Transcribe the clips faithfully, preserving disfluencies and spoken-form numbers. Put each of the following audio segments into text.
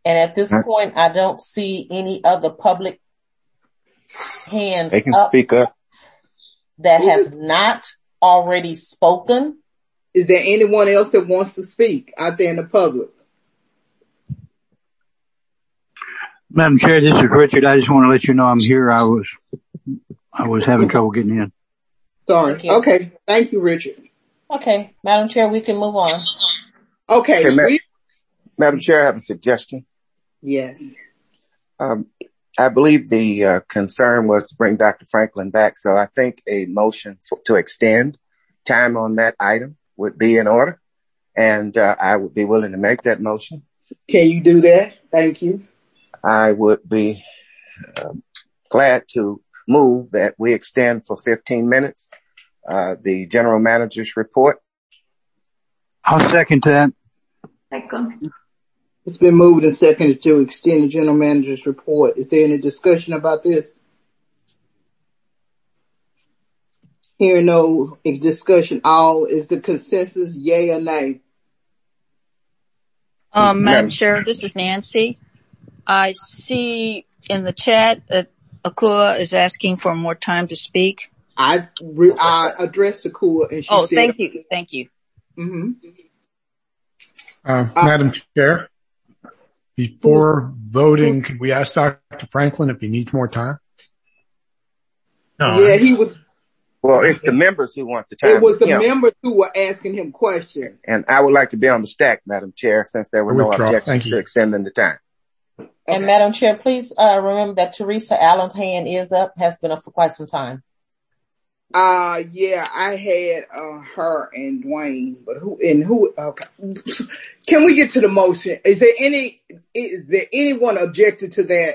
And at this point, I don't see any other public hands They can up speak up. that has not already spoken. Is there anyone else that wants to speak out there in the public? Madam Chair, this is Richard. I just want to let you know I'm here. I was, I was having trouble getting in. Sorry. Thank okay. Thank you, Richard. Okay. Madam Chair, we can move on. Okay. Okay, Ma- we- Madam Chair, I have a suggestion. yes. Um, I believe the uh, concern was to bring Doctor Franklin back, so I think a motion for, to extend time on that item would be in order, and uh, I would be willing to make that motion. Can you do that? Thank you. I would be uh, glad to move that we extend for fifteen minutes uh, the general manager's report. I'll second that. Second. It's been moved and seconded to extend the general manager's report. Is there any discussion about this? Hearing no discussion, all is the consensus, yay or nay? Um, Madam Chair, this is Nancy. I see in the chat that Akua is asking for more time to speak. I, re- I addressed Akua and she oh, said... Oh, thank you. Thank you. Mm-hmm. Uh, Madam Chair, before voting, could we ask Doctor Franklin if he needs more time? No. Yeah, he was... Well, it's the members who want the time. It was the you know. members who were asking him questions. And I would like to be on the stack, Madam Chair, since there were no Withdraw. objections to extending the time. And Okay. Madam Chair, please uh remember that Teresa Allen's hand is up, has been up for quite some time. Uh, yeah, I had, uh, her and Dwayne, but who, and who, okay. Can we get to the motion? Is there any, is there anyone objected to that?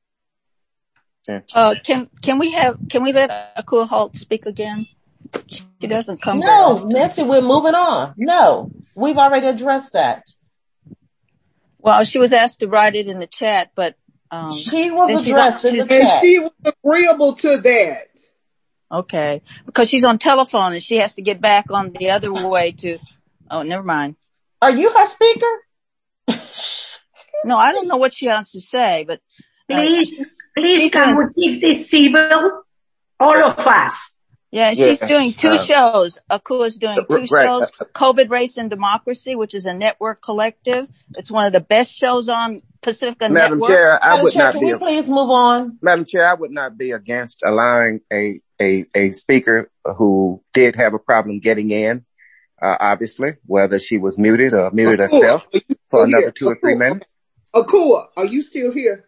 Uh, can, can we have, can we let Akua Holt speak again? She doesn't come very No, often. Nancy, we're moving on. No, we've already addressed that. Well, she was asked to write it in the chat, but, um. She was since she's addressed on- in the she's- And chat. she was agreeable to that. Okay. Because she's on telephone and she has to get back on the other way to, oh, never mind. Are you her speaker? No, I don't know what she wants to say, but. uh, Please, please she's can doing- we keep this civil? All of us. Yeah, she's Yeah, doing two uh, shows. Akua's doing two right. shows. COVID Race and Democracy, which is a network collective. It's one of the best shows on Pacifica Madam Network. Chair, I Madam would Chair, not can be, we please move on? Madam Chair, I would not be against allowing a, a, a speaker who did have a problem getting in, uh, obviously, whether she was muted or muted Akua, herself are you for still another here? two or three Akua, minutes. Akua, are you still here?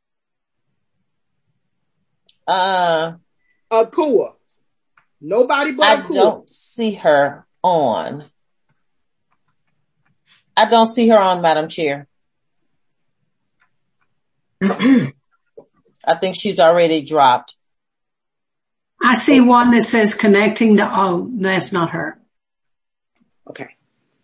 Uh, Akua. Nobody but I Akua. don't see her on. I don't see her on, Madam Chair. I think she's already dropped. I see one that says connecting to, oh, that's not her. Okay.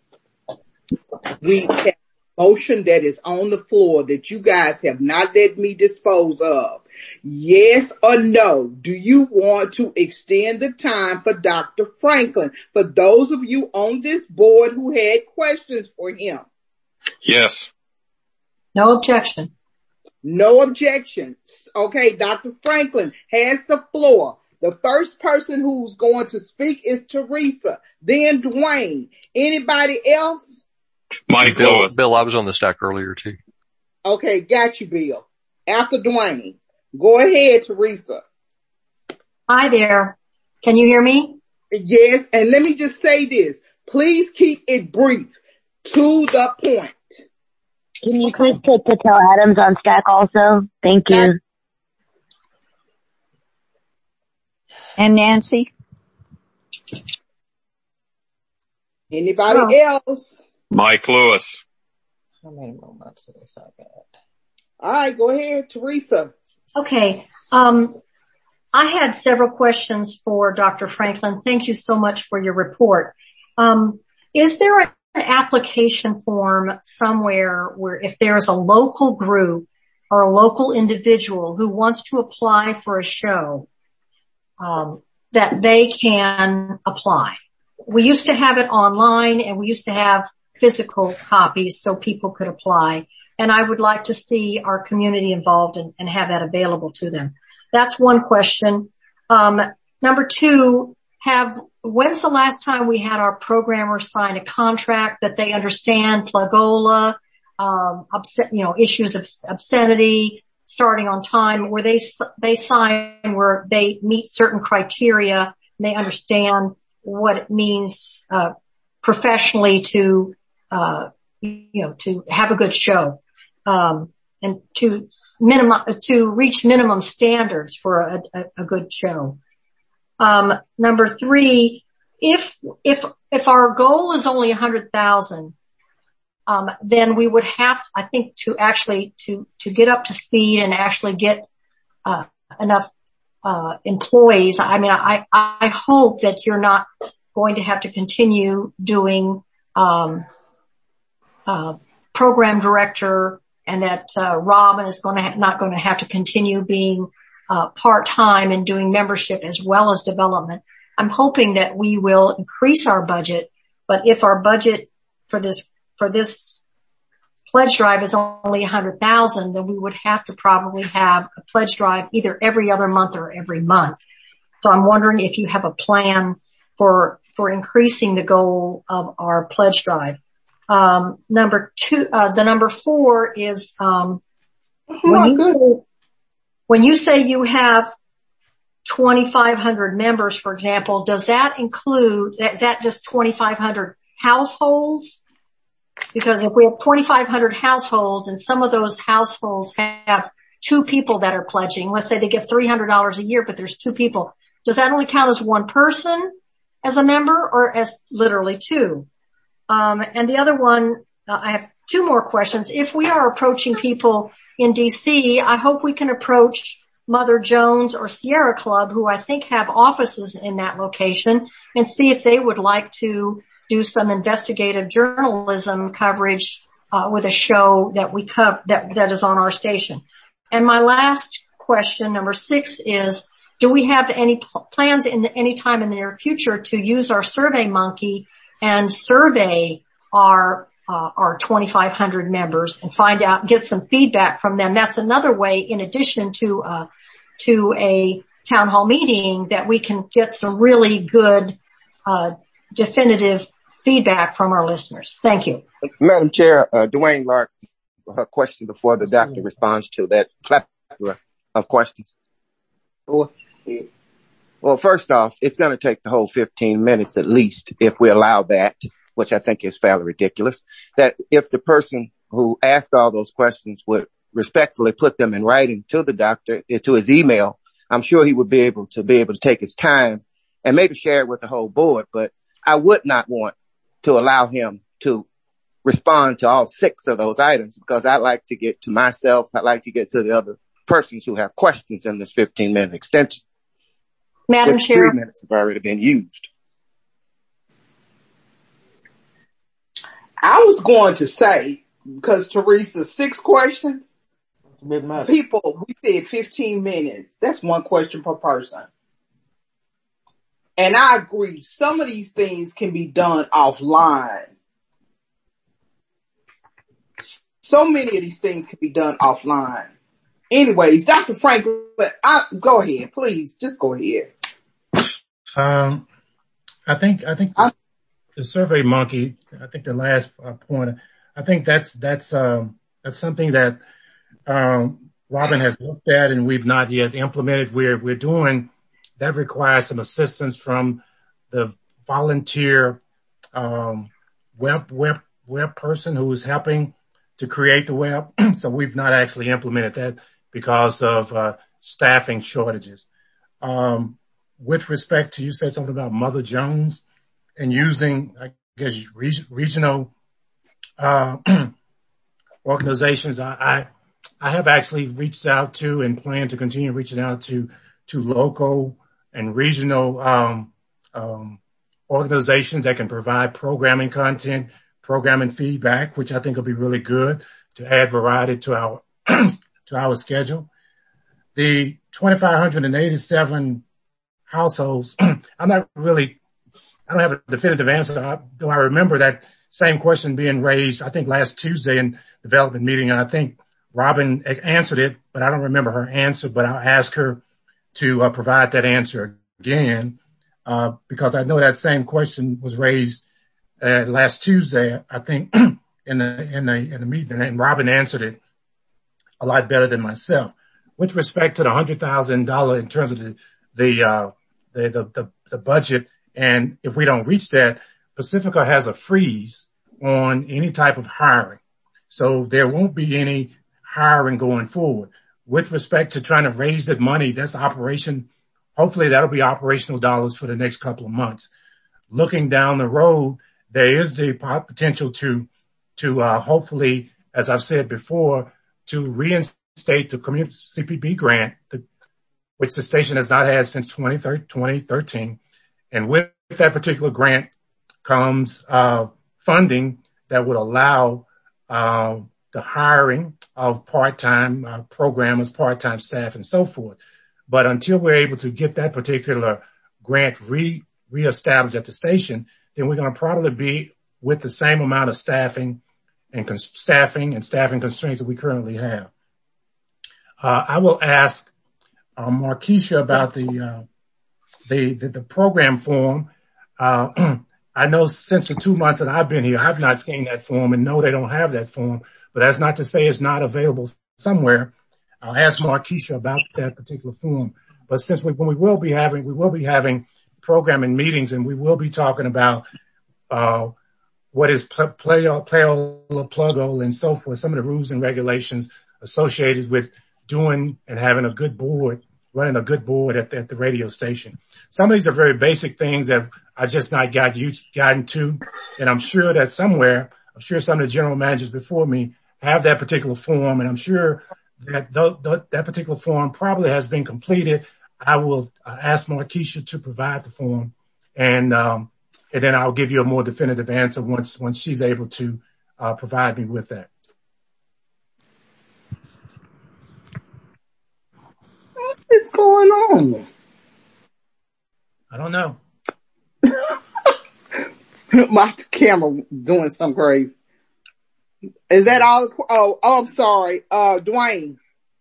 We have a motion that is on the floor that you guys have not let me dispose of. Yes or no? Do you want to extend the time for Doctor Franklin? For those of you on this board who had questions for him. Yes. No objection. No objections. Okay, Doctor Franklin has the floor. The first person who's going to speak is Teresa, then Dwayne. Anybody else? Mike Bill, Lewis. Bill, I was on the stack earlier too. Okay, got you, Bill. After Dwayne. Go ahead, Teresa. Hi there. Can you hear me? Yes, and let me just say this. Please keep it brief, to the point. Can you please put Patel Adams on stack also? Thank you. And Nancy. Anybody else? Mike Lewis. How many more months of this I got? All right, go ahead, Teresa. Okay. Um, I had several questions for Doctor Franklin. Thank you so much for your report. Um, is there an application form somewhere where if there's a local group or a local individual who wants to apply for a show, um, that they can apply? We used to have it online and we used to have physical copies so people could apply. and I would like to see our community involved and, and have that available to them. That's one question. Um, number two, have, when's the last time we had our programmers sign a contract that they understand Plagola, um, obs- you know, issues of obscenity, starting on time, where they, they sign where they meet certain criteria and they understand what it means, uh, professionally to, uh, you know, to have a good show, um, and to minimum, to reach minimum standards for a, a, a good show. Um, number three, if, if, if our goal is only a hundred thousand, um, then we would have, I think, to actually, to, to get up to speed and actually get, uh, enough, uh, employees. I mean, I, I hope that you're not going to have to continue doing, um, uh, program director, and that, uh, Robin is going to ha- not going to have to continue being, uh, part-time and doing membership as well as development. I'm hoping that we will increase our budget, but if our budget for this, for this pledge drive is only a hundred thousand, then we would have to probably have a pledge drive either every other month or every month. So I'm wondering if you have a plan for, for increasing the goal of our pledge drive. Um, number two, uh, the number four is, um, when you say, when you say you have twenty-five hundred members, for example, does that include, is that just twenty-five hundred households? Because if we have twenty-five hundred households and some of those households have two people that are pledging, let's say they get three hundred dollars a year, but there's two people, does that only count as one person as a member or as literally two? Um, and the other one, uh, I have two more questions. If we are approaching people in D C, I hope we can approach Mother Jones or Sierra Club, who I think have offices in that location, and see if they would like to do some investigative journalism coverage, uh, with a show that we cover, that, that is on our station. And my last question, number six, is, do we have any pl- plans in the, any time in the near future to use our Survey Monkey and survey our, uh, our twenty-five hundred members and find out, get some feedback from them? That's another way, in addition to, uh, to a town hall meeting, that we can get some really good, uh, definitive feedback from our listeners. Thank you. Madam Chair, uh, Dwayne Lark, her question before the doctor responds to that plethora of questions. Well, first off, it's going to take the whole fifteen minutes at least if we allow that, which I think is fairly ridiculous. That if the person who asked all those questions would respectfully put them in writing to the doctor, to his email, I'm sure he would be able to be able to take his time and maybe share it with the whole board. But I would not want to allow him to respond to all six of those items, because I like to get to myself. I like to get to the other persons who have questions in this fifteen minute extension. Madam Chair. Three minutes have already been used. I was going to say, because Teresa, six questions. People, we said fifteen minutes. That's one question per person. And I agree, some of these things can be done offline. So many of these things can be done offline. Anyways, Doctor Franklin, I, go ahead, please, just go ahead. Um, I think, I think the, the Survey Monkey, I think the last uh, point, I think that's, that's, um, that's something that, um, Robin has looked at and we've not yet implemented. We're, we're doing, that requires some assistance from the volunteer, um, web, web, web person who's helping to create the web. So we've not actually implemented that because of, uh, staffing shortages. Um, with respect to, you said something about Mother Jones and using, I guess, reg- regional, uh, organizations. I, I, I have actually reached out to and plan to continue reaching out to, to local and regional, um, um, organizations that can provide programming content, programming feedback, which I think will be really good to add variety to our, to our schedule. The twenty-five hundred eighty-seven households, I'm not really, I don't have a definitive answer, though I remember that same question being raised, I think last Tuesday, and development meeting. And I think Robin answered it, but I don't remember her answer, but I'll ask her to uh, provide that answer again, uh, because I know that same question was raised uh, last Tuesday, I think, in the, in the, in the meeting, and Robin answered it a lot better than myself. With respect to the one hundred thousand dollars in terms of the, the, uh, the, the, the, the budget, and if we don't reach that, Pacifica has a freeze on any type of hiring. So there won't be any hiring going forward. With respect to trying to raise that money, that's operation. Hopefully that'll be operational dollars for the next couple of months. Looking down the road, there is the potential to, to, uh, hopefully, as I've said before, to reinstate the community C P B grant, the, which the station has not had since twenty thirteen. And with that particular grant comes, uh, funding that would allow, uh, the hiring of part-time uh, programmers, part-time staff, and so forth. But until we're able to get that particular grant re, reestablished at the station, then we're going to probably be with the same amount of staffing and cons- staffing and staffing constraints that we currently have. Uh, I will ask uh, Markeisha about the, uh, the, the, the program form. Uh, I know since the two months that I've been here, I've not seen that form, and no, they don't have that form, but that's not to say it's not available somewhere. I'll ask Markeisha about that particular form. But since we, when we will be having, we will be having programming meetings, and we will be talking about, uh, what is play, play, playola, pluggle, and so forth, some of the rules and regulations associated with doing and having a good board, running a good board at the, at the radio station. Some of these are very basic things that I just not got you gotten to, and I'm sure that somewhere, I'm sure some of the general managers before me have that particular form, and I'm sure that th- th- that particular form probably has been completed. I will uh, ask Markeisha to provide the form, and um, and then I'll give you a more definitive answer once once she's able to uh, provide me with that. What's going on? I don't know. My camera doing something crazy. Is that all? Oh, oh, I'm sorry. Uh, Dwayne.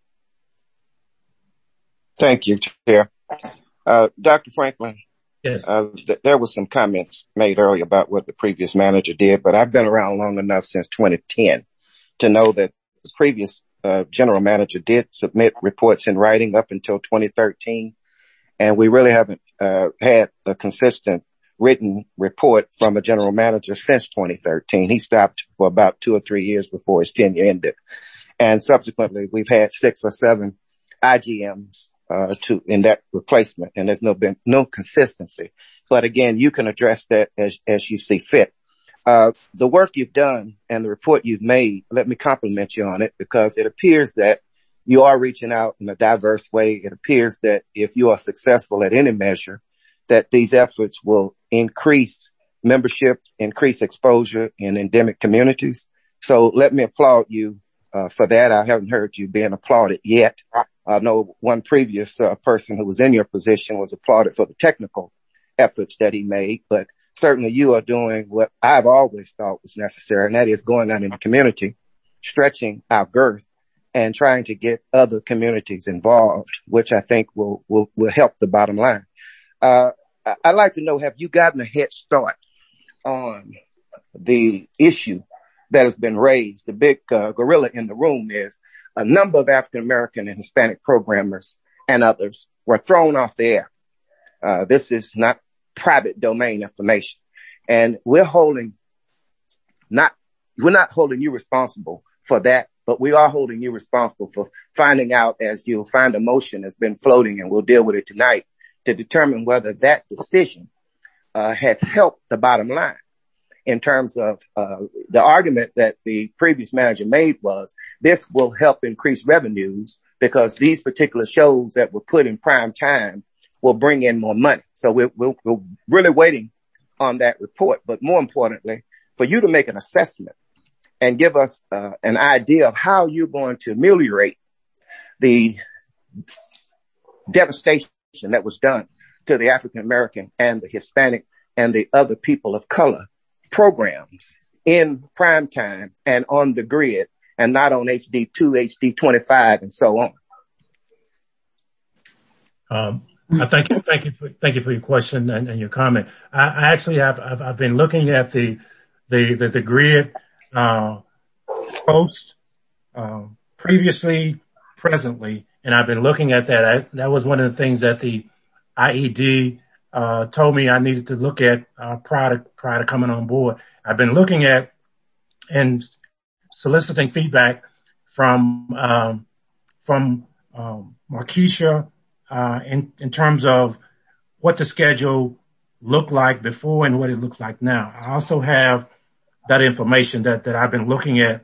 Thank you, Chair. Uh, Doctor Franklin. Yes. Uh, th- there was some comments made earlier about what the previous manager did, but I've been around long enough since twenty ten to know that the previous uh, general manager did submit reports in writing up until twenty thirteen, and we really haven't uh, had a consistent written report from a general manager since twenty thirteen. He stopped for about two or three years before his tenure ended. And subsequently, we've had six or seven I G Ms uh, to in that replacement, and there's no been no consistency. But again, you can address that as as you see fit. Uh, the work you've done and the report you've made, let me compliment you on it, because it appears that you are reaching out in a diverse way. It appears that if you are successful at any measure, that these efforts will increase membership, increase exposure in endemic communities. So let me applaud you uh, for that. I haven't heard you being applauded yet. I know one previous uh, person who was in your position was applauded for the technical efforts that he made, but certainly you are doing what I've always thought was necessary, and that is going out in the community, stretching our girth, and trying to get other communities involved, which I think will will, will help the bottom line. Uh, I'd like to know, have you gotten a head start on the issue that has been raised? The big uh, gorilla in the room is a number of African American and Hispanic programmers and others were thrown off the air. Uh, this is not private domain information, and we're holding not, we're not holding you responsible for that, but we are holding you responsible for finding out, as you'll find a motion that's been floating, and we'll deal with it tonight, to determine whether that decision uh, has helped the bottom line. In terms of uh, the argument that the previous manager made was this will help increase revenues because these particular shows that were put in prime time will bring in more money. So we're, we're, we're really waiting on that report. But more importantly, for you to make an assessment and give us uh, an idea of how you're going to ameliorate the devastation that was done to the African American and the Hispanic and the other people of color programs in prime time and on the grid and not on H D two, H D twenty-five, and so on. Um, I thank you, thank you, for, thank you for your question and, and your comment. I, I actually have, I've, I've been looking at the, the, the, the grid, uh, post, uh, previously, presently, and I've been looking at that. I, that was one of the things that the I E D, uh, told me I needed to look at, uh, prior to, prior to coming on board. I've been looking at and soliciting feedback from, um, from, um, Markeisha, Uh, in, in terms of what the schedule looked like before and what it looks like now. I also have that information that, that I've been looking at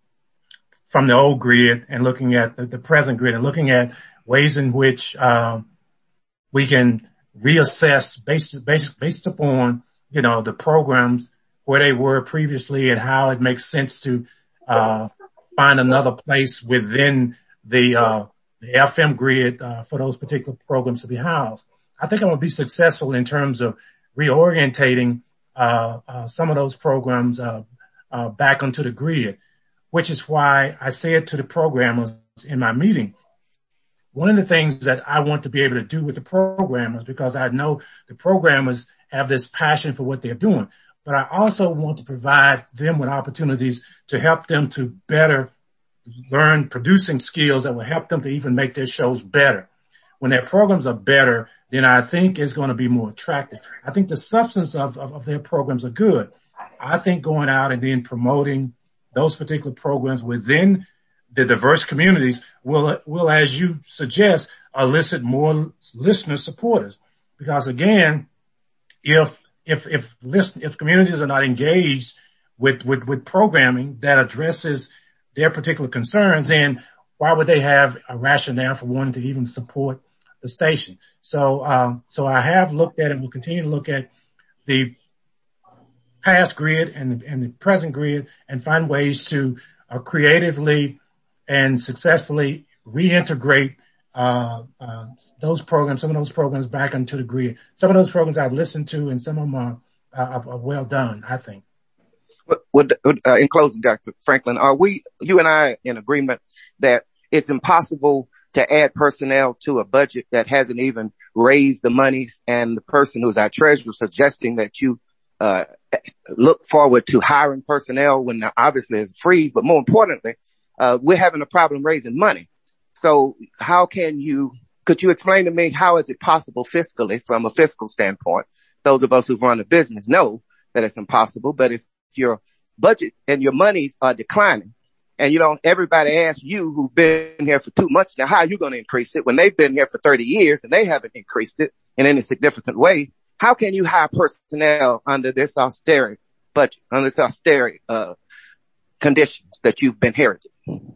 from the old grid and looking at the, the present grid and looking at ways in which, um, we can reassess based, based, based upon, you know, the programs where they were previously and how it makes sense to, uh, find another place within the, uh, the F M grid, uh, for those particular programs to be housed. I think I'm going to be successful in terms of reorientating, uh, uh, some of those programs, uh, uh, back onto the grid, which is why I said to the programmers in my meeting, one of the things that I want to be able to do with the programmers, because I know the programmers have this passion for what they're doing, but I also want to provide them with opportunities to help them to better learn producing skills that will help them to even make their shows better. When their programs are better, then I think it's going to be more attractive. I think the substance of, of, of their programs are good. I think going out and then promoting those particular programs within the diverse communities will, will, as you suggest, elicit more listener supporters. Because again, if, if, if listen, if communities are not engaged with, with, with programming that addresses their particular concerns, and why would they have a rationale for wanting to even support the station? So, um, so I have looked at and will continue to look at the past grid and, and the present grid and find ways to uh, creatively and successfully reintegrate uh, uh, those programs, some of those programs back into the grid. Some of those programs I've listened to, and some of them are, uh, are well done, I think. Well, uh, in closing, Doctor Franklin, are we, you and I, in agreement that it's impossible to add personnel to a budget that hasn't even raised the monies, and the person who's our treasurer suggesting that you uh look forward to hiring personnel when obviously it's a freeze, but more importantly, uh we're having a problem raising money. So how can you, could you explain to me how is it possible fiscally, from a fiscal standpoint? Those of us who've run a business know that it's impossible, but if your budget and your monies are declining, and you don't, everybody asks you who've been here for two months now, how are you going to increase it when they've been here for thirty years and they haven't increased it in any significant way? How can you hire personnel under this austerity budget, under this austerity, uh, conditions that you've been inherited?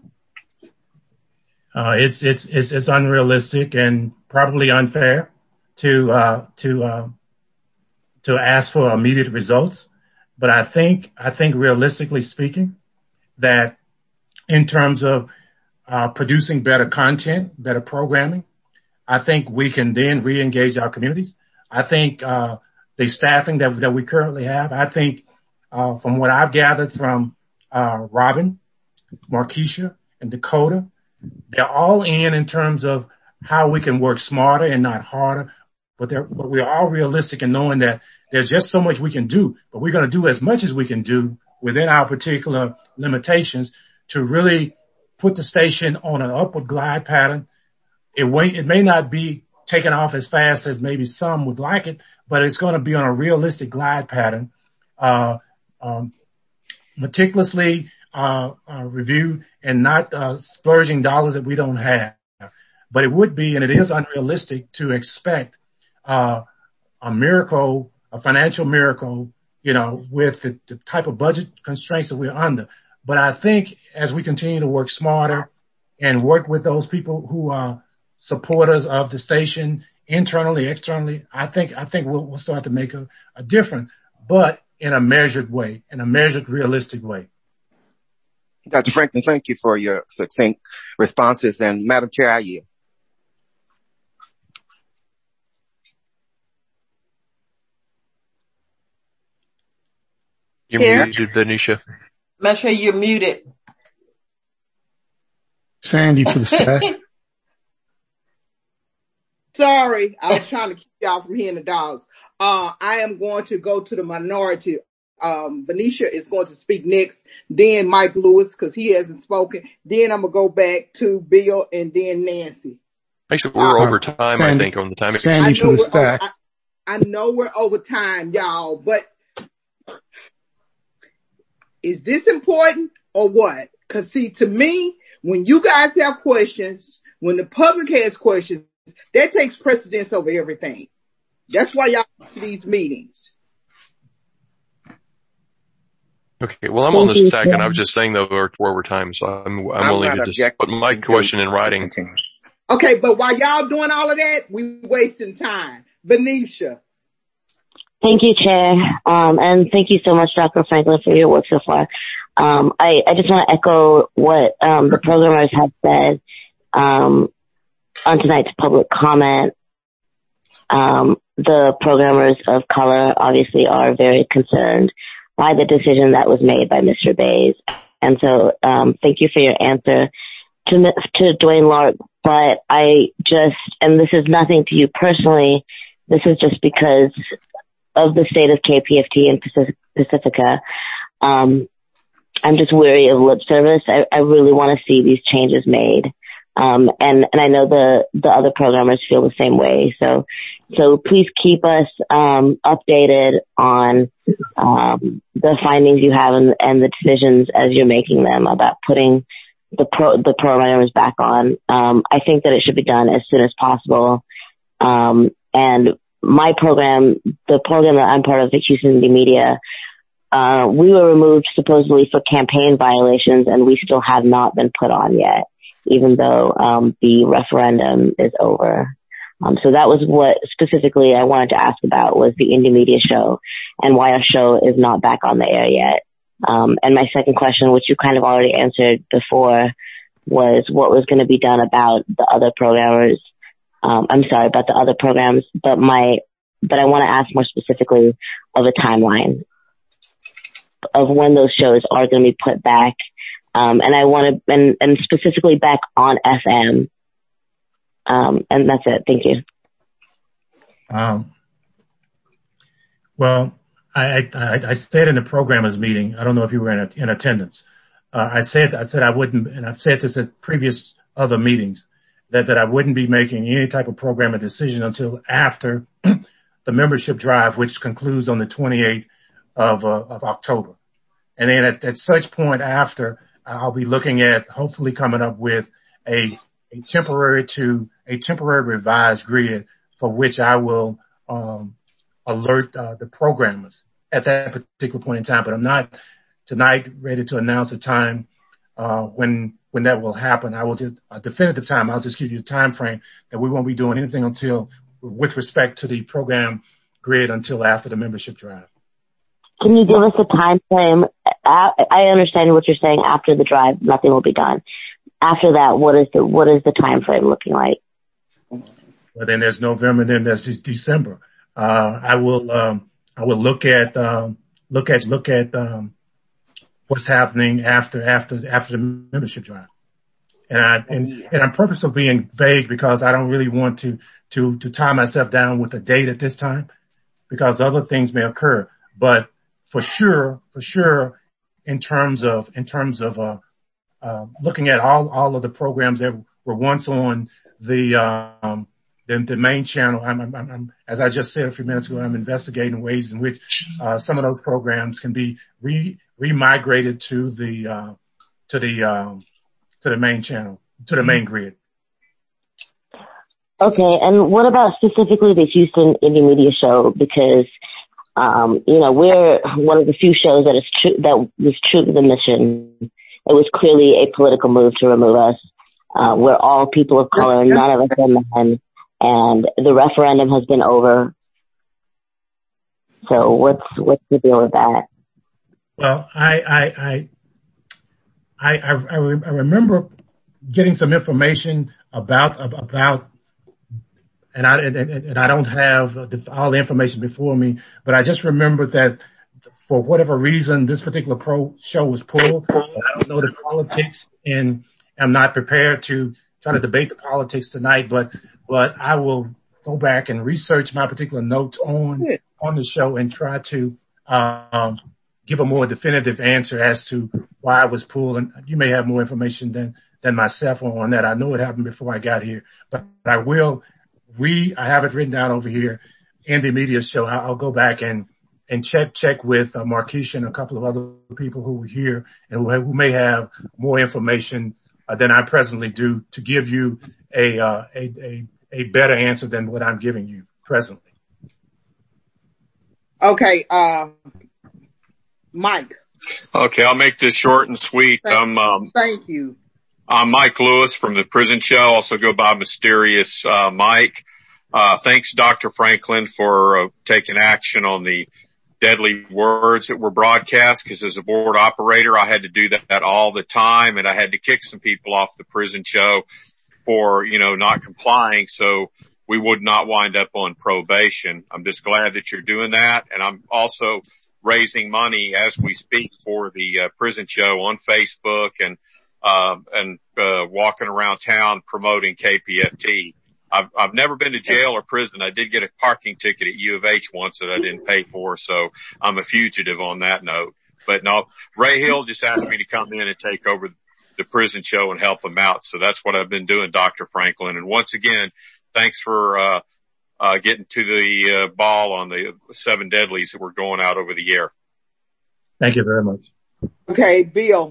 Uh, it's, it's, it's, it's unrealistic and probably unfair to, uh, to, uh, to ask for immediate results. But I think, I think realistically speaking, that in terms of, uh, producing better content, better programming, I think we can then re-engage our communities. I think, uh, the staffing that, that we currently have, I think, uh, from what I've gathered from, uh, Robin, Markeisha, and Dakota, they're all in in terms of how we can work smarter and not harder, but they're, but we're all realistic in knowing that there's just so much we can do, but we're going to do as much as we can do within our particular limitations to really put the station on an upward glide pattern. It may, it may not be taken off as fast as maybe some would like it, but it's going to be on a realistic glide pattern, uh, um, meticulously, uh, uh, reviewed and not, uh, splurging dollars that we don't have. But it would be, and it is unrealistic to expect, uh, a miracle, a financial miracle, you know, with the, the type of budget constraints that we're under. But I think as we continue to work smarter and work with those people who are supporters of the station internally, externally, I think, I think we'll, we'll start to make a, a difference, but in a measured way, in a measured, realistic way. Doctor Franklin, thank you for your succinct responses. And Madam Chair, I yield. You're muted, Venetia. Make sure you're muted. Sandy for the stack. Sorry, I was trying to keep y'all from hearing the dogs. Uh, I am going to go to the minority. Um, Venetia is going to speak next, then Mike Lewis, cause he hasn't spoken. Then I'm going to go back to Bill and then Nancy. Actually, we're uh, over time, Sandy, I think, on the time. Sandy for the stack. I, I know we're over time, y'all, but is this important or what? Cause see, to me, when you guys have questions, when the public has questions, that takes precedence over everything. That's why y'all go to these meetings. Okay, well, I'm on the stack, and I was just saying though we're over time, so I'm I'm, I'm willing to just put my question in writing. Okay, but while y'all doing all of that, we wasting time. Venetia. Thank you, Chair, um, and thank you so much, Doctor Franklin, for your work so far. Um, I, I just want to echo what um, the programmers have said um, on tonight's public comment. Um, the programmers of color obviously are very concerned by the decision that was made by Mister Bays. And so, um, thank you for your answer to, to Dwayne Lark. But I just, and this is nothing to you personally, this is just because of the state of K P F T and Pacifica. Um, I'm just weary of lip service. I, I really want to see these changes made. Um, and, and I know the, the other programmers feel the same way. So, so please keep us, um, updated on, um, the findings you have and, and the decisions as you're making them about putting the pro, the programmers back on. Um, I think that it should be done as soon as possible. Um, and my program, the program that I'm part of, the Houston Indie Media, uh, we were removed supposedly for campaign violations, and we still have not been put on yet, even though um the referendum is over. Um so that was what specifically I wanted to ask about, was the Indie Media show and why our show is not back on the air yet. Um and my second question, which you kind of already answered before, was what was going to be done about the other programmers. Um I'm sorry, about the other programs, but my but I want to ask more specifically of a timeline of when those shows are going to be put back. Um, and I want to, and, and specifically back on F M. Um, and that's it. Thank you. Um, well, I, I, I said in the programmers meeting, I don't know if you were in, in attendance. Uh, I said, I said I wouldn't, and I've said this at previous other meetings, that, that I wouldn't be making any type of programming decision until after the membership drive, which concludes on the twenty-eighth of, uh, of October. And then at, at such point after, I'll be looking at hopefully coming up with a, a temporary to a temporary revised grid for which I will, um, alert, uh, the programmers at that particular point in time. But I'm not tonight ready to announce a time, uh, when, when that will happen. I will just, a definitive time. I'll just give you a time frame that we won't be doing anything until, with respect to the program grid, until after the membership drive. Can you give us a time frame? I understand what you're saying. After the drive, nothing will be done. After that, what is the what is the time frame looking like? Well, then there's November, then there's December. Uh, I will um, I will look at um, look at look at um, what's happening after after after the membership drive, and I and, and I'm purposely being vague because I don't really want to to to tie myself down with a date at this time, because other things may occur, but. For sure, for sure, in terms of, in terms of, uh, uh, looking at all, all of the programs that were once on the, um, the, the main channel. I'm, I'm, I'm, as I just said a few minutes ago, I'm investigating ways in which, uh, some of those programs can be re, re-migrated to the, uh, to the, um, to the main channel, to the main grid. Okay. And what about specifically the Houston Indie Media show? Because, Um, you know, we're one of the few shows that is true, that was true to the mission. It was clearly a political move to remove us. Uh, we're all people of color, none of us are men, and the referendum has been over. So what's, what's the deal with that? Well, I, I, I, I, I, I remember getting some information about, about, And I, and, and I don't have all the information before me, but I just remember that for whatever reason, this particular pro show was pulled. I don't know the politics in, am not prepared to try to debate the politics tonight, but, but I will go back and research my particular notes on, on the show and try to, um, give a more definitive answer as to why I was pulled. And you may have more information than, than myself on that. I know it happened before I got here, but I will re, I have it written down over here in the media show. I'll go back and, and check, check with uh, Marquisha and a couple of other people who were here and who, who may have more information uh, than I presently do to give you a, uh, a, a, a better answer than what I'm giving you presently. Okay. Uh, Mike. Okay. I'll make this short and sweet. Thank, I'm, um, thank you. I'm Mike Lewis from the Prison Show. Also go by Mysterious, uh, Mike. Uh, thanks, Doctor Franklin, for uh, taking action on the deadly words that were broadcast, because as a board operator, I had to do that, that all the time, and I had to kick some people off the Prison Show for, you know, not complying, so we would not wind up on probation. I'm just glad that you're doing that, and I'm also raising money as we speak for the uh, Prison Show on Facebook and uh, and uh, walking around town promoting K P F T. I've, I've never been to jail or prison. I did get a parking ticket at U of H once that I didn't pay for, so I'm a fugitive on that note. But no, Ray Hill just asked me to come in and take over the Prison Show and help him out. So that's what I've been doing, Doctor Franklin. And once again, thanks for, uh, uh, getting to the uh, ball on the seven deadlies that were going out over the air. Thank you very much. Okay, Bill.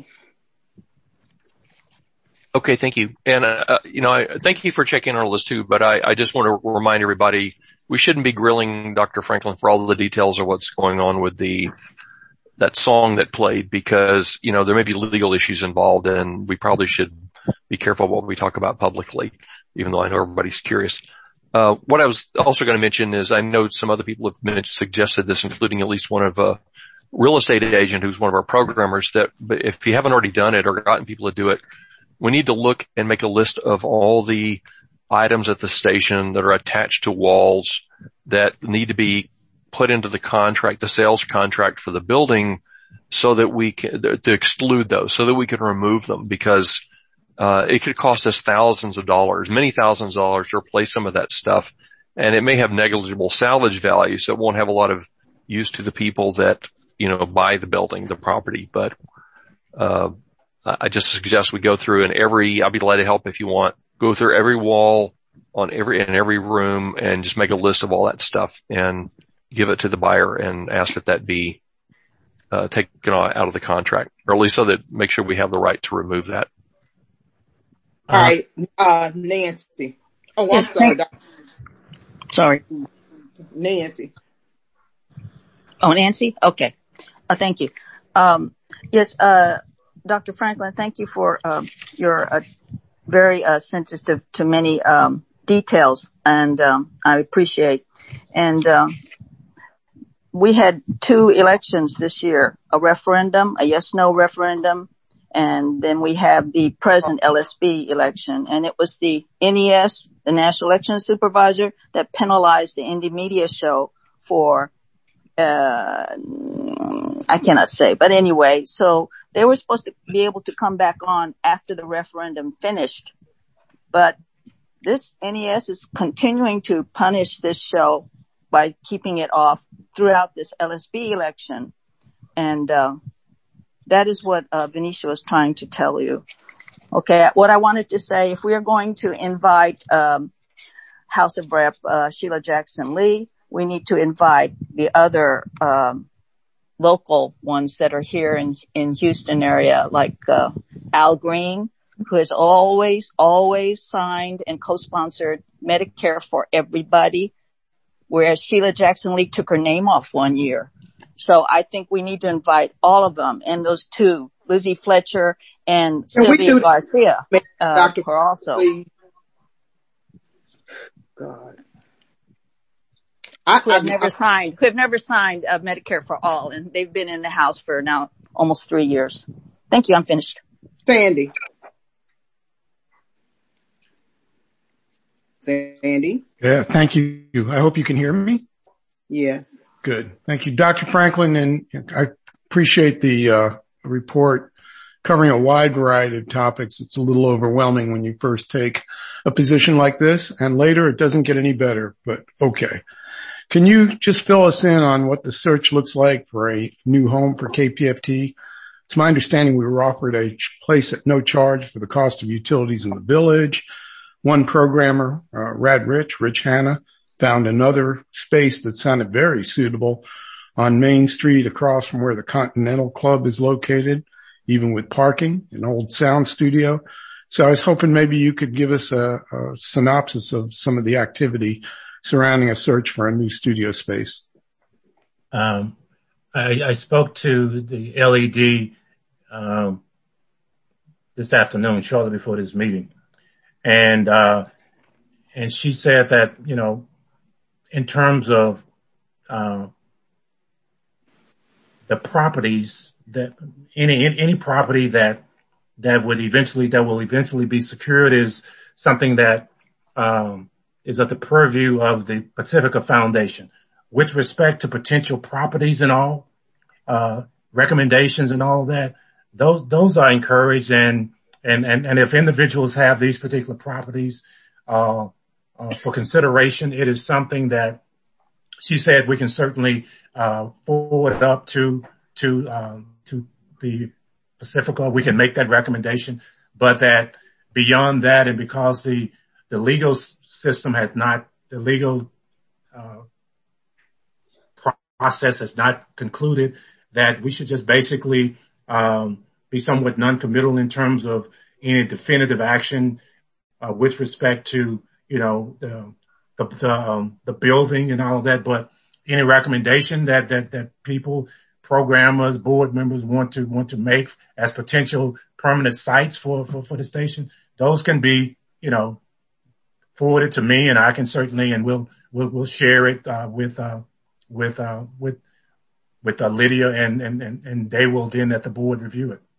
Okay, thank you. And, uh, you know, I thank you for checking on all this too, but I, I just want to remind everybody we shouldn't be grilling Doctor Franklin for all the details of what's going on with the, that song that played, because, you know, there may be legal issues involved, and we probably should be careful what we talk about publicly, even though I know everybody's curious. Uh, what I was also going to mention is I know some other people have mentioned, suggested this, including at least one of a real estate agent who's one of our programmers, that if you haven't already done it or gotten people to do it, we need to look and make a list of all the items at the station that are attached to walls that need to be put into the contract, the sales contract for the building, so that we can, to exclude those, so that we can remove them, because uh it could cost us thousands of dollars, many thousands of dollars to replace some of that stuff, and it may have negligible salvage value, so it won't have a lot of use to the people that, you know, buy the building, the property. But uh I just suggest we go through and every, I'll be glad to help if you want, go through every wall on every, in every room and just make a list of all that stuff and give it to the buyer and ask that that be, uh, taken out of the contract, or at least so that make sure we have the right to remove that. All right. Uh, Nancy. Oh, I'm yes, sorry. thank- sorry. Nancy. Oh, Nancy? Okay. Uh, thank you. Um, yes, uh, Doctor Franklin, thank you for um, your uh, very uh, sensitive to many um, details, and um, I appreciate. And um, we had two elections this year: a referendum, a yes/no referendum, and then we have the present L S B election. And it was the N E S, the National Election Supervisor, that penalized the Indie Media Show for. Uh, I cannot say, but anyway, so they were supposed to be able to come back on after the referendum finished, but this N E S is continuing to punish this show by keeping it off throughout this L S B election. And, uh, that is what, uh, Venetia was trying to tell you. Okay. What I wanted to say, if we are going to invite, um, House of Rep, uh, Sheila Jackson Lee, we need to invite the other, um, local ones that are here in, in Houston area, like, uh, Al Green, who has always, always signed and co-sponsored Medicare for everybody, whereas Sheila Jackson Lee took her name off one year. So I think we need to invite all of them, and those two, Lizzie Fletcher and Can Sylvia Garcia, uh, Doctor for also. Please. God. I, who have I, never I, signed, who have never signed uh, Medicare for all, and they've been in the House for now almost three years. Thank you. I'm finished. Sandy. Sandy. Yeah, thank you. I hope you can hear me. Yes. Good. Thank you, Doctor Franklin, and I appreciate the uh, report covering a wide variety of topics. It's a little overwhelming when you first take a position like this, and later it doesn't get any better, but okay. Can you just fill us in on what the search looks like for a new home for K P F T? It's my understanding we were offered a place at no charge for the cost of utilities in the village. One programmer, uh, Rad Rich, Rich Hanna, found another space that sounded very suitable on Main Street across from where the Continental Club is located, even with parking, an old sound studio. So I was hoping maybe you could give us a, a synopsis of some of the activity surrounding a search for a new studio space. Um, I, I spoke to the L E D um, this afternoon, shortly before this meeting, and uh, and she said that, you know, in terms of uh, the properties that any any property that that would eventually that will eventually be secured is something that um, is at the purview of the Pacifica Foundation. With respect to potential properties and all, uh, recommendations and all of that, those, those are encouraged. And, and, and, and if individuals have these particular properties, uh, uh, for consideration, it is something that she said we can certainly, uh, forward it up to, to, um, to the Pacifica. We can make that recommendation, but that beyond that, and because the, the legal system has not, the legal, uh, process has not concluded, that we should just basically um, be somewhat non-committal in terms of any definitive action uh, with respect to, you know, the the the, um, the building and all of that. But any recommendation that that that people, programmers, board members want to want to make as potential permanent sites for for, for the station, those can be, you know, forwarded to me, and I can certainly, and we'll we'll, we'll share it uh, with. Uh, with, uh, with, with, uh, Lydia and, and, and, and they will then at the board review it.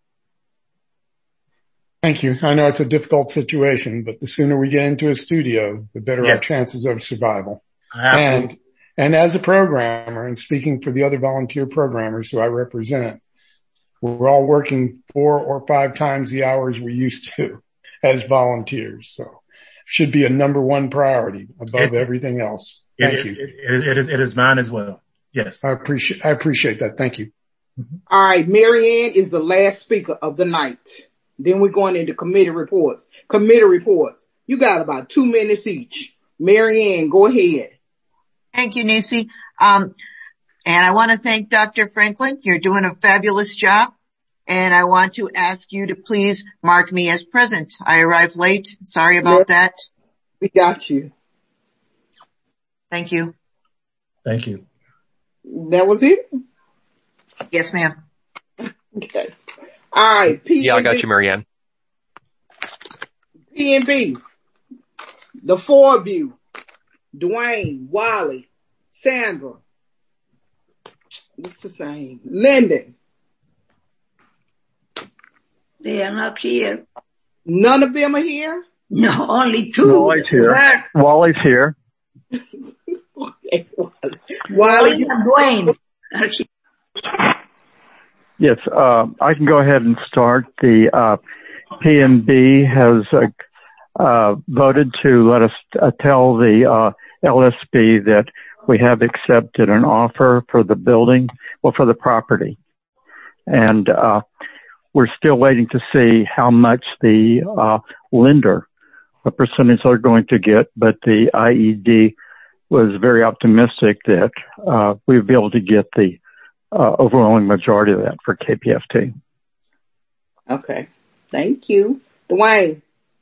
Thank you. I know it's a difficult situation, but the sooner we get into a studio, the better Yeah. our chances of survival. Absolutely. And, and as a programmer, and speaking for the other volunteer programmers who I represent, we're all working four or five times the hours we used to as volunteers. So should be a number one priority above It- everything else. Thank it, you. It, it, it is, it is mine as well. Yes. I appreciate, I appreciate that. Thank you. All right, Marianne is the last speaker of the night. Then we're going into committee reports. Committee reports. You got about two minutes each. Marianne, go ahead. Thank you, Nisi. Um, and I want to thank Doctor Franklin. You're doing a fabulous job. And I want to ask you to please mark me as present. I arrived late. Sorry about that. We got you. Thank you. Thank you. That was it? Yes, ma'am. Okay. All right. P- Yeah, I got you, Marianne. P and B. The four of you. Dwayne, Wally, Sandra. What's his name? Lyndon. They are not here. None of them are here? No, only two. Wally's here. Where? Wally's here. Okay, Wally. Wally, and Dwayne are here. Yes, uh, I can go ahead and start. The uh, P M B has uh, uh, voted to let us uh, tell the uh, L S B that we have accepted an offer for the building, well, for the property. And uh, we're still waiting to see how much the uh, lender, what percentage they're going to get, but the I E D was very optimistic that uh, we would be able to get the uh, overwhelming majority of that for K P F T. Okay. Thank you. Dwayne.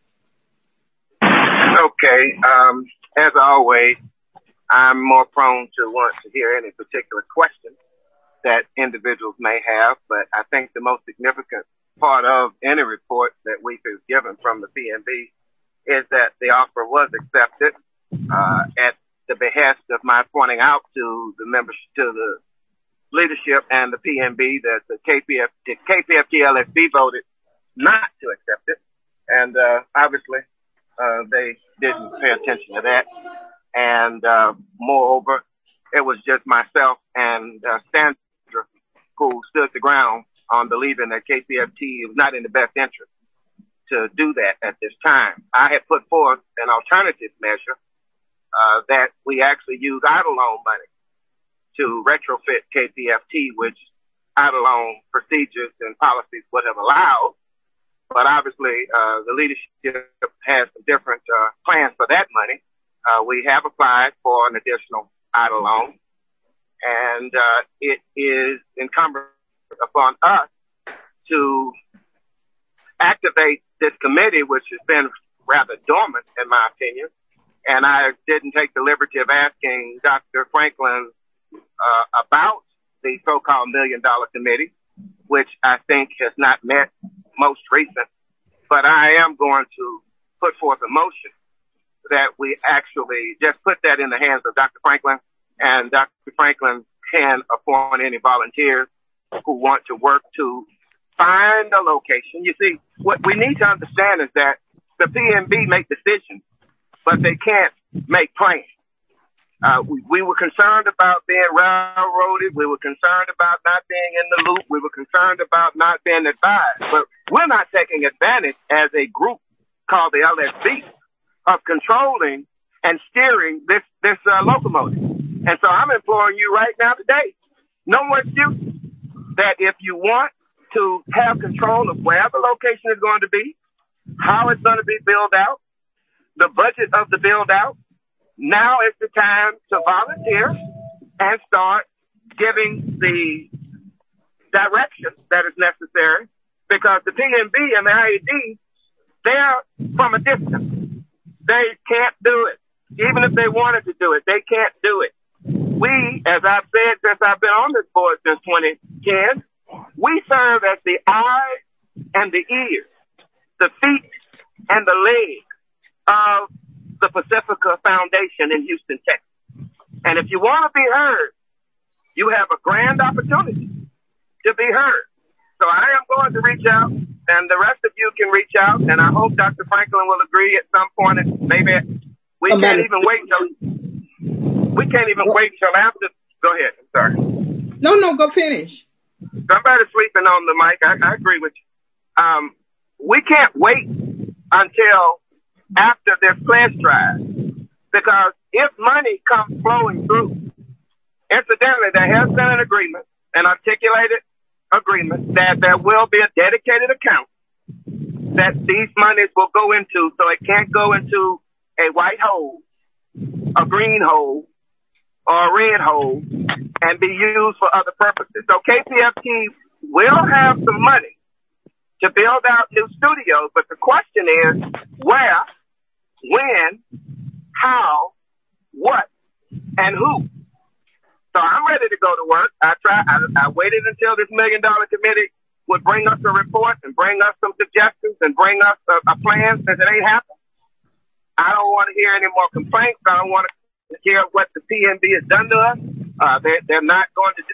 Okay. Um, as always, I'm more prone to want to hear any particular question that individuals may have, but I think the most significant part of any report that we have given from the P M B is that the offer was accepted uh, at the behest of my pointing out to the members, to the leadership and the P M B that the K P F, the K P F T L S B voted not to accept it. And, uh, obviously, uh, they didn't pay attention to that. And, uh, moreover, it was just myself and, uh, Sandra who stood the ground on believing that K P F T was not in the best interest to do that at this time. I had put forth an alternative measure, uh, that we actually use idle loan money to retrofit K P F T, which idle loan procedures and policies would have allowed. But obviously, uh, the leadership has some different, uh, plans for that money. Uh, we have applied for an additional idle loan, and, uh, it is incumbent upon us to activate this committee, which has been rather dormant, in my opinion. And I didn't take the liberty of asking Doctor Franklin uh, about the so-called million dollar committee, which I think has not met most recent. But I am going to put forth a motion that we actually just put that in the hands of Doctor Franklin, and Doctor Franklin can appoint any volunteers who want to work to find a location. You see, what we need to understand is that the P M B make decisions, but they can't make plans. Uh, we, we were concerned about being railroaded. We were concerned about not being in the loop. We were concerned about not being advised. But we're not taking advantage as a group called the L S B of controlling and steering this, this uh, locomotive. And so I'm imploring you right now today, no more excuses, that if you want to have control of where the location is going to be, how it's going to be built out, the budget of the build out, now is the time to volunteer and start giving the direction that is necessary, because the P M B and the I A D, they're from a distance. They can't do it. Even if they wanted to do it, they can't do it. We, as I've said since I've been on this board since twenty ten, we serve as the eyes and the ears, the feet and the legs of the Pacifica Foundation in Houston, Texas. And if you want to be heard, you have a grand opportunity to be heard. So I am going to reach out, and the rest of you can reach out, and I hope Doctor Franklin will agree at some point. Maybe we I'm can't not- even wait till we can't even wait till after. Go ahead. I'm sorry. No, no, go finish. Somebody's sleeping on the mic. I, I agree with you. Um, we can't wait until after this pledge drive, because if money comes flowing through, incidentally, there has been an agreement, an articulated agreement, that there will be a dedicated account that these monies will go into, so it can't go into a white hole, a green hole, or a red hole, and be used for other purposes. So K P F T will have some money to build out new studios, but the question is where, when, how, what, and who. So I'm ready to go to work. I try. I, I waited until this million dollar committee would bring us a report and bring us some suggestions and bring us a, a plan, since it ain't happened. I don't want to hear any more complaints. I don't want to hear what the P M B has done to us. Uh, they, they're not going to.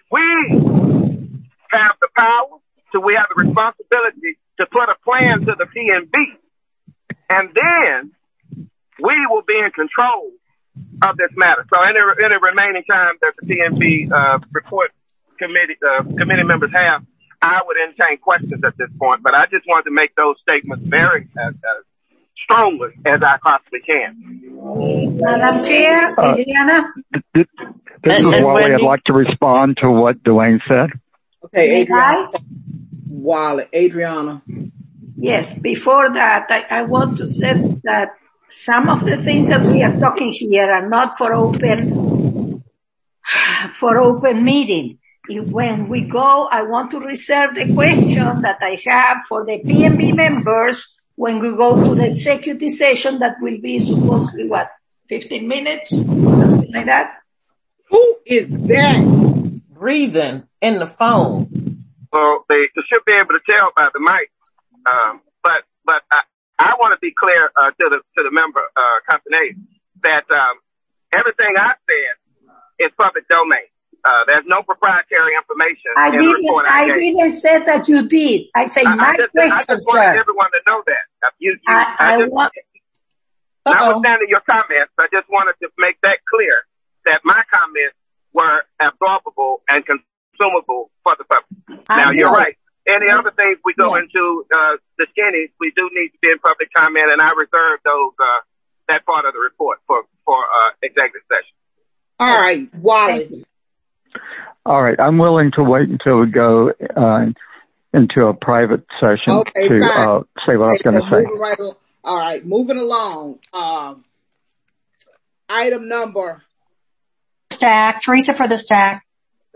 We have the power, so we have the responsibility to put a plan to the P M B, and then we will be in control of this matter. So any, any remaining time that the P M B uh, report committee uh, committee members have, I would entertain questions at this point. But I just wanted to make those statements very uh, uh, strongly as I possibly can. Madam Chair, Uh, Adriana. This is Wally. I'd like to respond to what Dwayne said. Okay, May I? Adriana. Wally, Adriana. Yes, before that, I, I want to say that some of the things that we are talking here are not for open, for open meeting. If, when we go, I want to reserve the question that I have for the P M B members when we go to the executive session that will be supposedly what, fifteen minutes? Something like that? Who is that? Breathing in the phone. Well, they, they should be able to tell by the mic. Um, but, but I, I want to be clear, uh, to the, to the member, uh, company that, um, everything I said is public domain. Uh, there's no proprietary information I in the didn't, report I, I gave. didn't say that you did. I say I, my I just, question, I just wanted sir. everyone to know that. Uh, You, you, I, I I just, want, notwithstanding your comments, I just wanted to make that clear that my comments were absorbable and consumable for the public. I Now, you're know. right. Any other things we go yeah. into uh, the skinny, we do need to be in public comment, and I reserve those uh, that part of the report for for uh, executive session. All right, Wally. All right, I'm willing to wait until we go uh, into a private session okay, to uh, say what okay, I was going to say. Right on. All right, moving along. Um, item number. Stack. Teresa for the stack.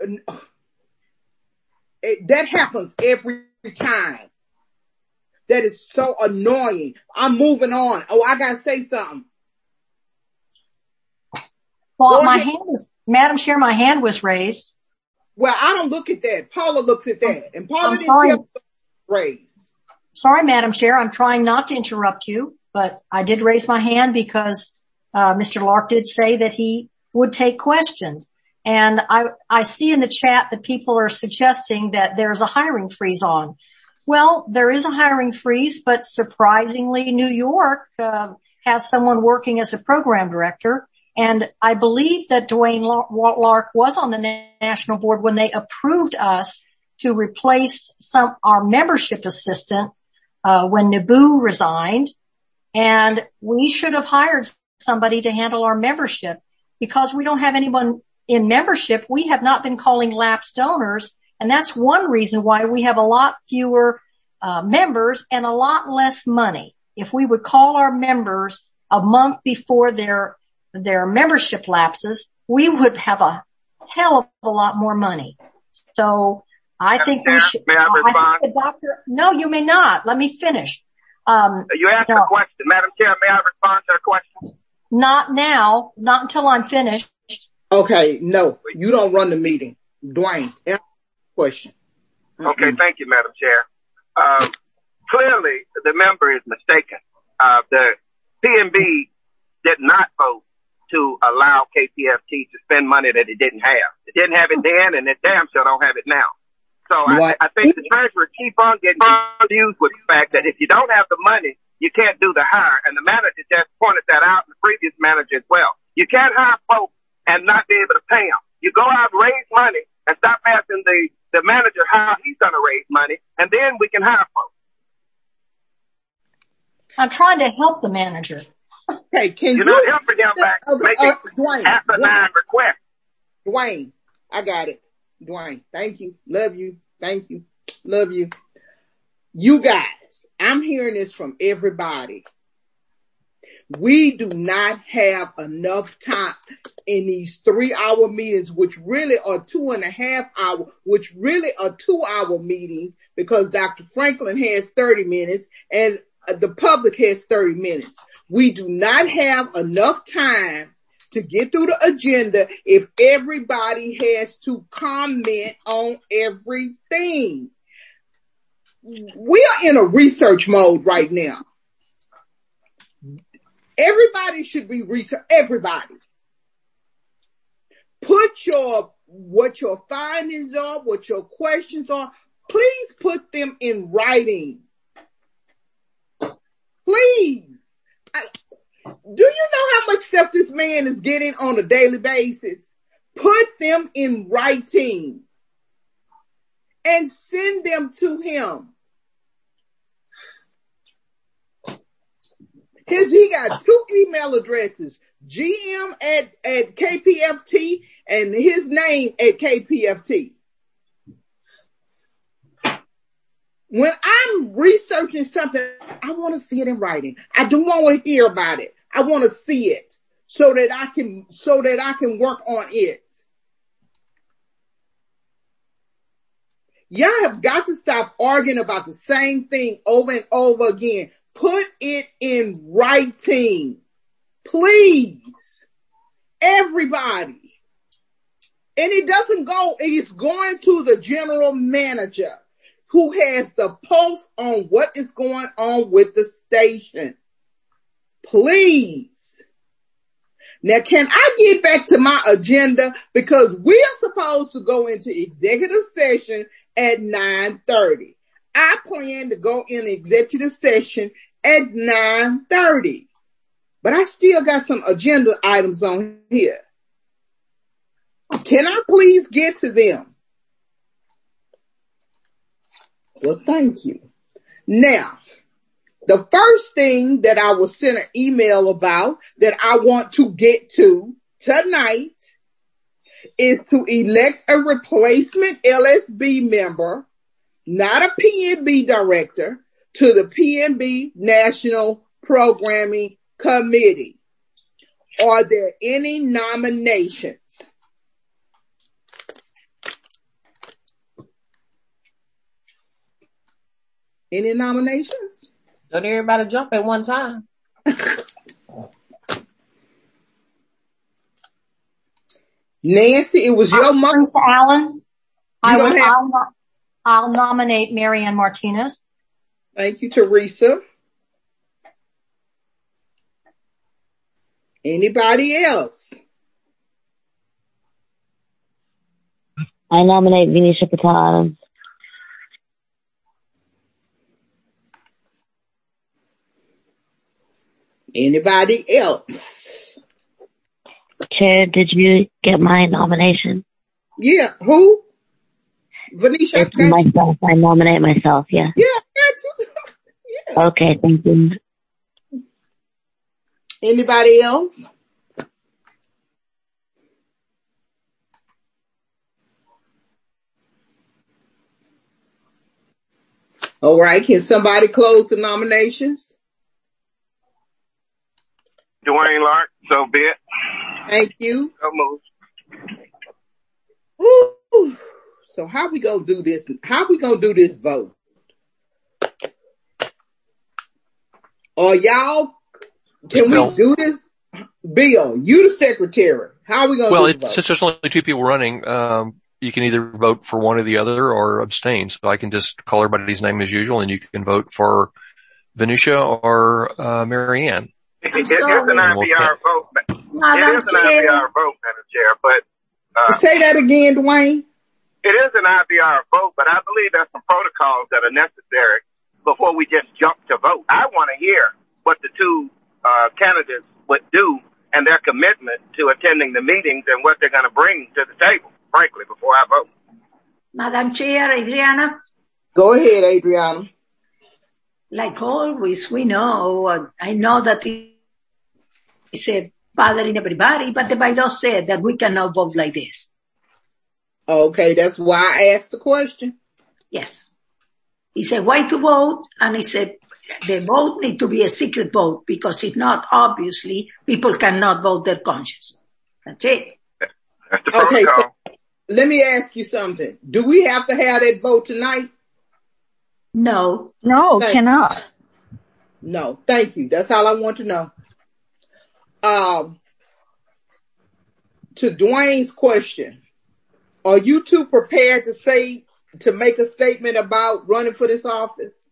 It, that happens every time. That is so annoying. I'm moving on. Oh, I gotta say something. Well, Go my ahead. hand was, Madam Chair, my hand was raised. Well, I don't look at that. Paula looks at that. And Paula I'm didn't sorry. tell me raised. Sorry, Madam Chair. I'm trying not to interrupt you, but I did raise my hand because uh Mister Lark did say that he would take questions. And I, I see in the chat that people are suggesting that there's a hiring freeze on. Well, there is a hiring freeze, but surprisingly, New York uh, has someone working as a program director. And I believe that Dwayne Lark was on the national board when they approved us to replace some our membership assistant uh, when Naboo resigned. And we should have hired somebody to handle our membership because we don't have anyone in membership. We have not been calling lapsed donors, and that's one reason why we have a lot fewer uh members and a lot less money. If we would call our members a month before their their membership lapses, we would have a hell of a lot more money. So I think we should. May I respond? I think the doctor, no, you may not. Let me finish. Um, you asked no. a question, Madam Chair. May I respond to a question? Not now. Not until I'm finished. Okay, no, you don't run the meeting. Dwayne, question. Mm-mm. Okay, thank you, Madam Chair. Um, clearly, the member is mistaken. Uh, the P M B did not vote to allow K P F T to spend money that it didn't have. It didn't have it then, and it damn sure don't have it now. So I, I think the treasurer keep on getting confused with the fact that if you don't have the money, you can't do the hire. And the manager just pointed that out, and the previous manager as well. You can't hire folks and not be able to pay them. You go out and raise money and stop asking the, the manager how he's going to raise money, and then we can hire folks. I'm trying to help the manager. Okay, can You're you? not helping him back. Okay, Making uh, Dwayne, asinine request. Dwayne, I got it. Dwayne, thank you. Love you. Thank you. Love you. You guys, I'm hearing this from everybody. We do not have enough time in these three hour meetings, which really are two and a half hour, which really are two hour meetings because Doctor Franklin has thirty minutes and the public has thirty minutes. We do not have enough time to get through the agenda if everybody has to comment on everything. We are in a research mode right now. Everybody should be research. Everybody. Put your, what your findings are, what your questions are. Please put them in writing. Please. I, do you know how much stuff this man is getting on a daily basis? Put them in writing and send them to him. His, he got two email addresses, G M at, at K P F T and his name at K P F T. When I'm researching something, I want to see it in writing. I don't want to hear about it. I want to see it so that I can, so that I can work on it. Y'all have got to stop arguing about the same thing over and over again. Put it in writing. Please. Everybody. And it doesn't go, it's going to the general manager who has the pulse on what is going on with the station. Please. Now, can I get back to my agenda? Because we are supposed to go into executive session at nine thirty. I plan to go in executive session at nine thirty. But I still got some agenda items on here. Can I please get to them? Well, thank you. Now, the first thing that I was sent an email about that I want to get to tonight is to elect a replacement L S B member, not a P N B director, to the P N B National Programming Committee. Are there any nominations? Any nominations? Don't everybody jump at one time. Nancy, it was your mom. Teresa Allen. You I don't will, have- I'll, I'll nominate Marianne Martinez. Thank you, Teresa. Anybody else? I nominate Venetia Patel Adams. Anybody else? Chair, did you get my nomination? Yeah, who? Venetia, I It's got you. myself. I nominate myself, yeah. Yeah, I got you. Yeah. Okay, thank you. Anybody else? All right, can somebody close the nominations? Dwayne Lark, so be it. Thank you. So moved. Woo. So how we gonna do this? How we gonna do this vote? Or y'all, can Bill. we do this? Bill, you the secretary. How are we gonna Well, do it, the vote? since there's only two people running, um, you can either vote for one or the other or abstain. So I can just call everybody's name as usual and you can vote for Venetia or, uh, Marianne. It is an I B R vote. It is an I B R vote, Madam Chair, but uh, Say that again, Dwayne. it is an I B R vote, but I believe there's some protocols that are necessary before we just jump to vote. I want to hear what the two uh, candidates would do and their commitment to attending the meetings and what they're going to bring to the table, frankly, before I vote. Madam Chair, Adriana, Go ahead, Adriana. like always, we know, uh, I know that it's a bothering everybody, but the bylaw said that we cannot vote like this. Okay, that's why I asked the question. Yes. He said, why to vote? And he said, the vote need to be a secret vote because if not, obviously, people cannot vote their conscience. That's it. That's the Okay, protocol. so let me ask you something. Do we have to have that vote tonight? No. No, Thank- cannot. No, thank you. That's all I want to know. Um, to Dwayne's question, are you two prepared to say, to make a statement about running for this office?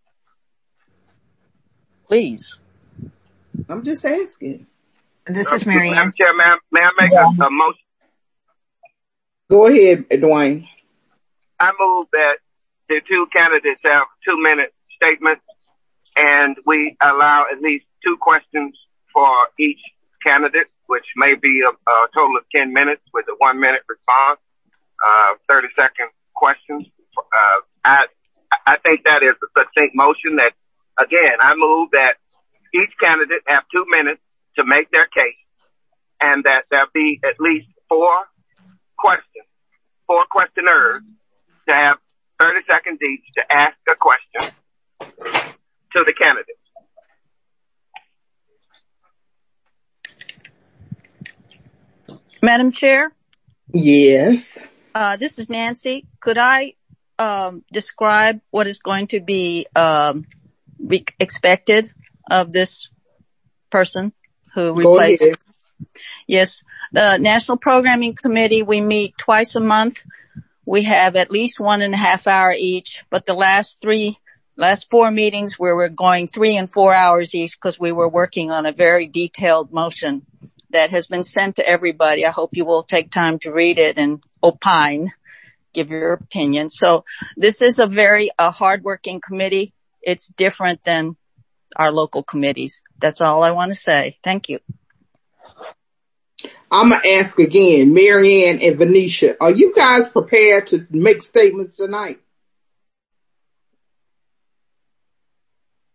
Please. I'm just asking. This is Uh, Madam Marianne. Chair, may I, may I make Yeah. a, a motion? Go ahead, Dwayne. I move that the two candidates have two minute statements and we allow at least two questions for each candidate, which may be a, a total of ten minutes with a one minute response, uh, thirty second questions. Uh, I, I think that is a succinct motion that, again, I move that each candidate have two minutes to make their case and that there be at least four questions, four questioners to have thirty seconds each to ask a question to the candidates. Madam Chair, Yes. uh, this is Nancy. Could I, um, describe what is going to be, um, be expected of this person who Go replaces? ahead. Yes. The National Programming Committee, we meet twice a month. We have at least one and a half hour each, but the last three, last four meetings where we're going three and four hours each because we were working on a very detailed motion that has been sent to everybody. I hope you will take time to read it and opine, give your opinion. So this is a very a hardworking committee. It's different than our local committees. That's all I want to say. Thank you. I'm going to ask again, Marianne and Venetia, are you guys prepared to make statements tonight?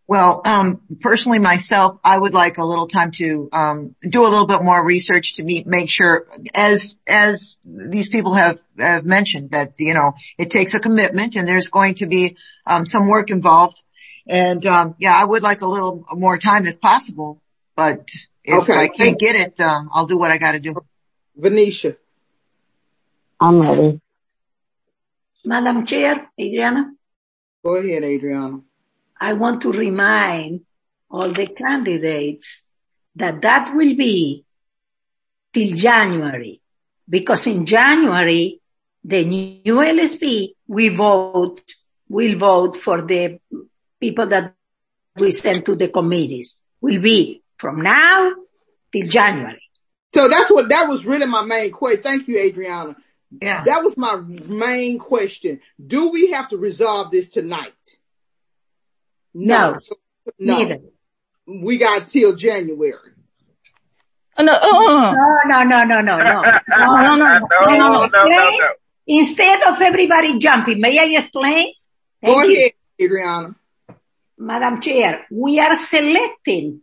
Well, um, personally myself, I would like a little time to, um, do a little bit more research to meet, make sure, as, as these people have, have mentioned, that, you know, it takes a commitment and there's going to be, um, some work involved. And, um, yeah, I would like a little more time if possible, but if Okay. I can't get it, um, I'll do what I gotta do. Venetia. I'm ready. Madam Chair, Adriana. Go ahead, Adriana. I want to remind all the candidates that that will be till January, because in January, the new L S P, we vote, will vote for the people that we send to the committees. Will be from now till January. So that's what, that was really my main question. Thank you, Adriana. Yeah. That was my main question. Do we have to resolve this tonight? No, So, no. neither. We got till January. Oh, no, uh, No, no, no, no, no, no. no, no, no, no, Can no, I no, explain? Instead of everybody jumping, may I explain? Thank Go you. ahead, Adriana. Madam Chair, we are selecting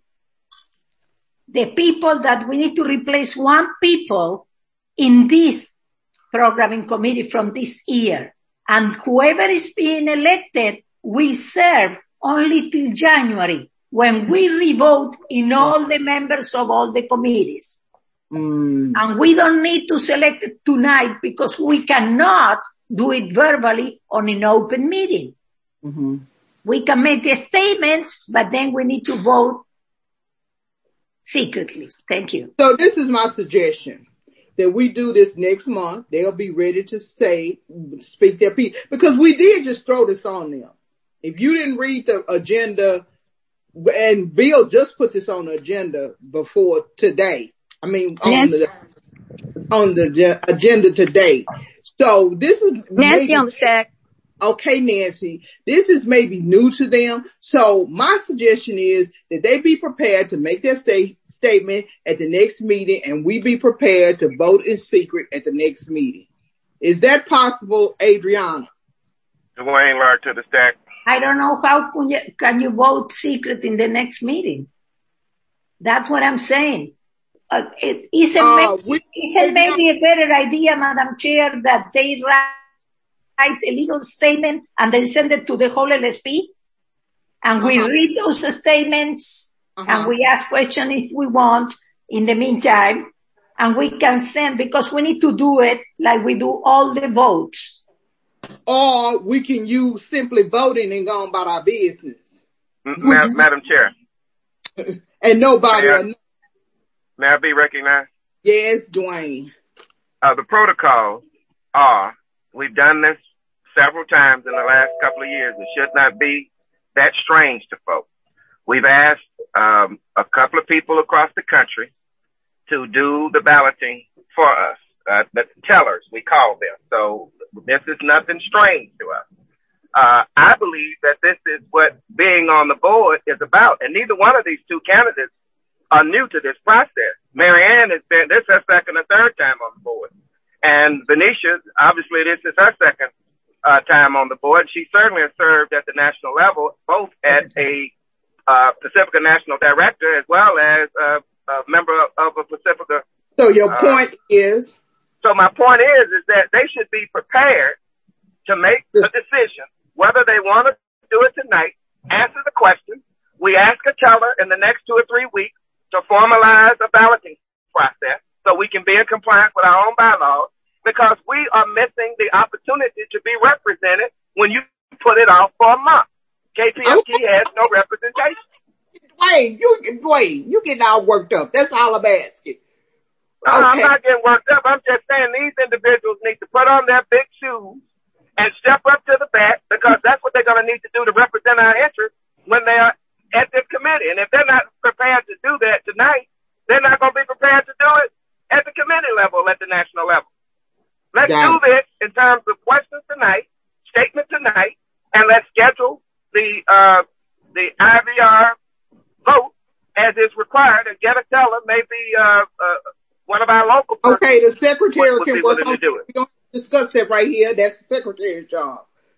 the people that we need to replace one people in this programming committee from this year. And whoever is being elected will serve only till January, when we revote in all the members of all the committees. Mm. And we don't need to select it tonight because we cannot do it verbally on an open meeting. Mm-hmm. We can make the statements, but then we need to vote secretly. Thank you. So this is my suggestion, that we do this next month. They'll be ready to say, speak their piece, because we did just throw this on them. If you didn't read the agenda, and Bill just put this on the agenda before today. I mean, on Nancy. the, on the agenda today. So this is Nancy maybe, on the stack. okay, Nancy, this is maybe new to them. So my suggestion is that they be prepared to make their sta- statement at the next meeting, and we be prepared to vote in secret at the next meeting. Is that possible, Adriana? Dwayne Lard to the stack. I don't know how can you, can you vote secret in the next meeting. That's what I'm saying. Uh, it isn't, Uh, maybe, isn't maybe a better idea, Madam Chair, that they write a legal statement and then send it to the whole L S P? And we Uh-huh. read those statements Uh-huh. and we ask questions if we want in the meantime. And we can send, because we need to do it like we do all the votes. Or we can use simply voting and go on about our business. Ma- Madam Chair, And nobody, May I- will know. may I be recognized? Yes, Dwayne. Uh, the protocols are, we've done this several times in the last couple of years. It should not be that strange to folks. We've asked um, a couple of people across the country to do the balloting for us, uh, the tellers, we call them. So this is nothing strange to us. Uh, I believe that this is what being on the board is about. And neither one of these two candidates are new to this process. Marianne has been, this is her second or third time on the board. And Venetia, obviously this is her second uh, time on the board. She certainly has served at the national level, both at a uh, Pacifica National Director as well as uh, a member of, of a Pacifica. So your uh, point is? So my point is, is that they should be prepared to make a decision whether they want to do it tonight, answer the question. We ask a teller in the next two or three weeks to formalize a balloting process so we can be in compliance with our own bylaws, because we are missing the opportunity to be represented when you put it off for a month. K P M G has no representation. Wait, you, wait, you getting all worked up. That's all I'm asking. No, I'm Okay. not getting worked up. I'm just saying these individuals need to put on their big shoes and step up to the bat, because that's what they're going to need to do to represent our interests when they are at this committee. And if they're not prepared to do that tonight, they're not going to be prepared to do it at the committee level, at the national level. Let's Got do it. this in terms of questions tonight, statement tonight, and let's schedule the uh, the I V R vote as is required, and get a teller, maybe uh, uh, one of our local persons Okay, the secretary would- would can be work willing on to do it. We don't discuss that right here. That's the secretary's job.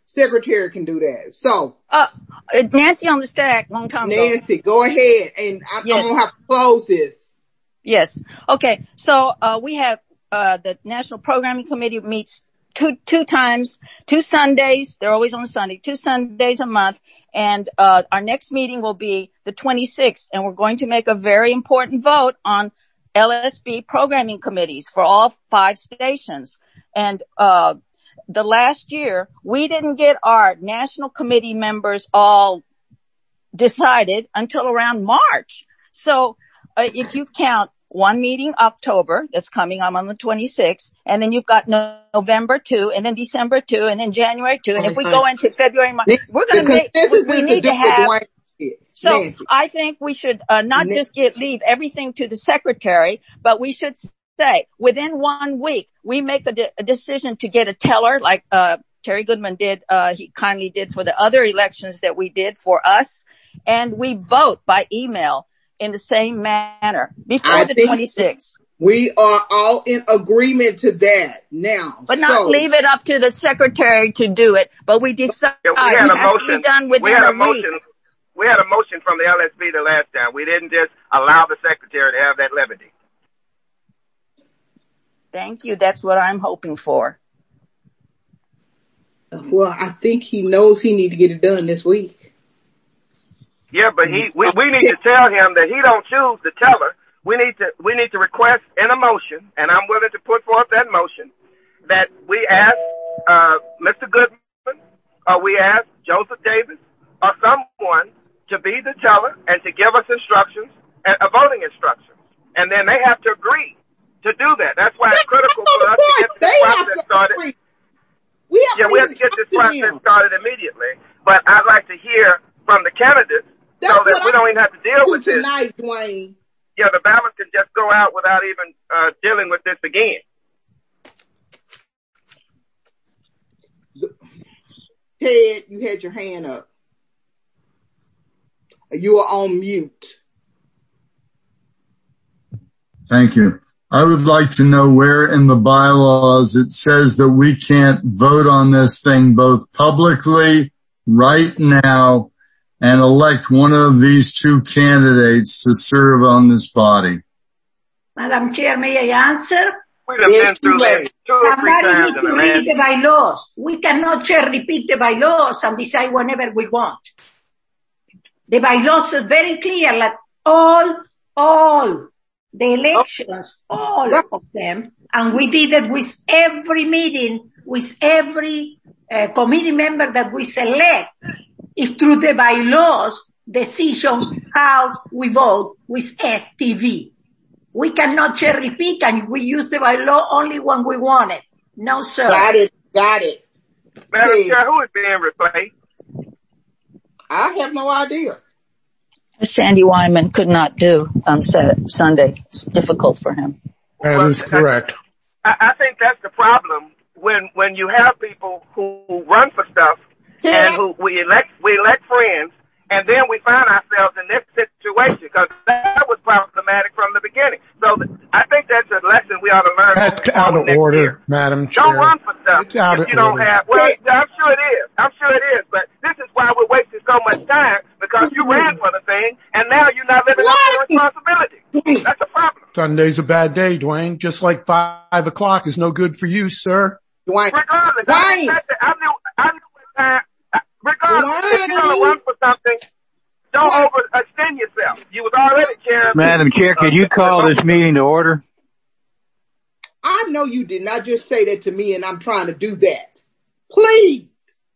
Secretary can do that. So, uh, Nancy on the stack, long time ago. Nancy, go ahead, and I'm, yes. I'm gonna have to close this. Yes. Okay. So, uh, we have, uh, the National Programming Committee meets two, two times, two Sundays. They're always on Sunday, two Sundays a month. And, uh, our next meeting will be the twenty-sixth, and we're going to make a very important vote on L S B programming committees for all five stations. And, uh, the last year, we didn't get our national committee members all decided until around March. So, uh, if you count one meeting October, that's coming on on the twenty-sixth, and then you've got no- November two, and then December two, and then January two, and if we go into February, March, we're going to make, we, we need to have, so Nancy. I think we should, uh, not Nancy. just get, leave everything to the secretary, but we should say within one week, we make a, de- a decision to get a teller like, uh, Terry Goodman did, uh, he kindly did for the other elections that we did for us, and we vote by email in the same manner before I the twenty-sixth. We are all in agreement to that now. But not so, leave it up to the secretary to do it, but we decide yeah, we had it a has motion. to be done within we had a, a motion. week. We had a motion from the L S B the last time. We didn't just allow the secretary to have that levity. Thank you. That's what I'm hoping for. Well, I think he knows he need to get it done this week. Yeah, but he, we, we need to tell him that he don't choose the teller. We need to, we need to request in a motion, and I'm willing to put forth that motion, that we ask, uh, Mister Goodman, or we ask Joseph Davis, or someone to be the teller and to give us instructions, uh, voting instructions. And then they have to agree to do that. That's why it's critical for us to get this process started. We have yeah, we have to get this process started immediately. But I'd like to hear from the candidates That's so that we don't even have to deal with this. Tonight, Dwayne. Yeah, the ballot can just go out without even uh, dealing with this again. Ted, you had your hand up. You are on mute. Thank you. I would like to know where in the bylaws it says that we can't vote on this thing both publicly right now and elect one of these two candidates to serve on this body. Madam Chair, may I answer? We've been through this two or three times in the last. Read the bylaws. We cannot cherry repeat the bylaws and decide whenever we want. The bylaws are very clear, like all, all the elections, all of them, and we did it with every meeting, with every uh, committee member that we select, is through the bylaws decision how we vote with S T V. We cannot cherry pick and we use the bylaw only when we want it. No, sir. Got it. Got it. Madam Chair, who is being replaced? I have no idea. Sandy Wyman could not do on Sunday. It's difficult for him. That is correct. I, I think that's the problem when when you have people who, who run for stuff and who we elect we elect friends, and then we find ourselves in this situation because that was problematic from the beginning. So I think that's a lesson we ought to learn. That's out of order, year. Madam Chair. Don't run for stuff it's out if of you don't order. have. Well, I'm sure it is. I'm sure it is. But this is why we're wasting so much time because you ran for the thing and now you're not living up to your responsibility. That's a problem. Sunday's a bad day, Dwayne. Just like five o'clock is no good for you, sir. Dwayne. Regardless, Dwayne. I knew, I knew, I knew what time. Regardless, Dwayne. if you're going to run for something, don't overextend yourself. You was already chair. Madam Chair, could you call this meeting to order? I know you did not just say that to me and I'm trying to do that. Please.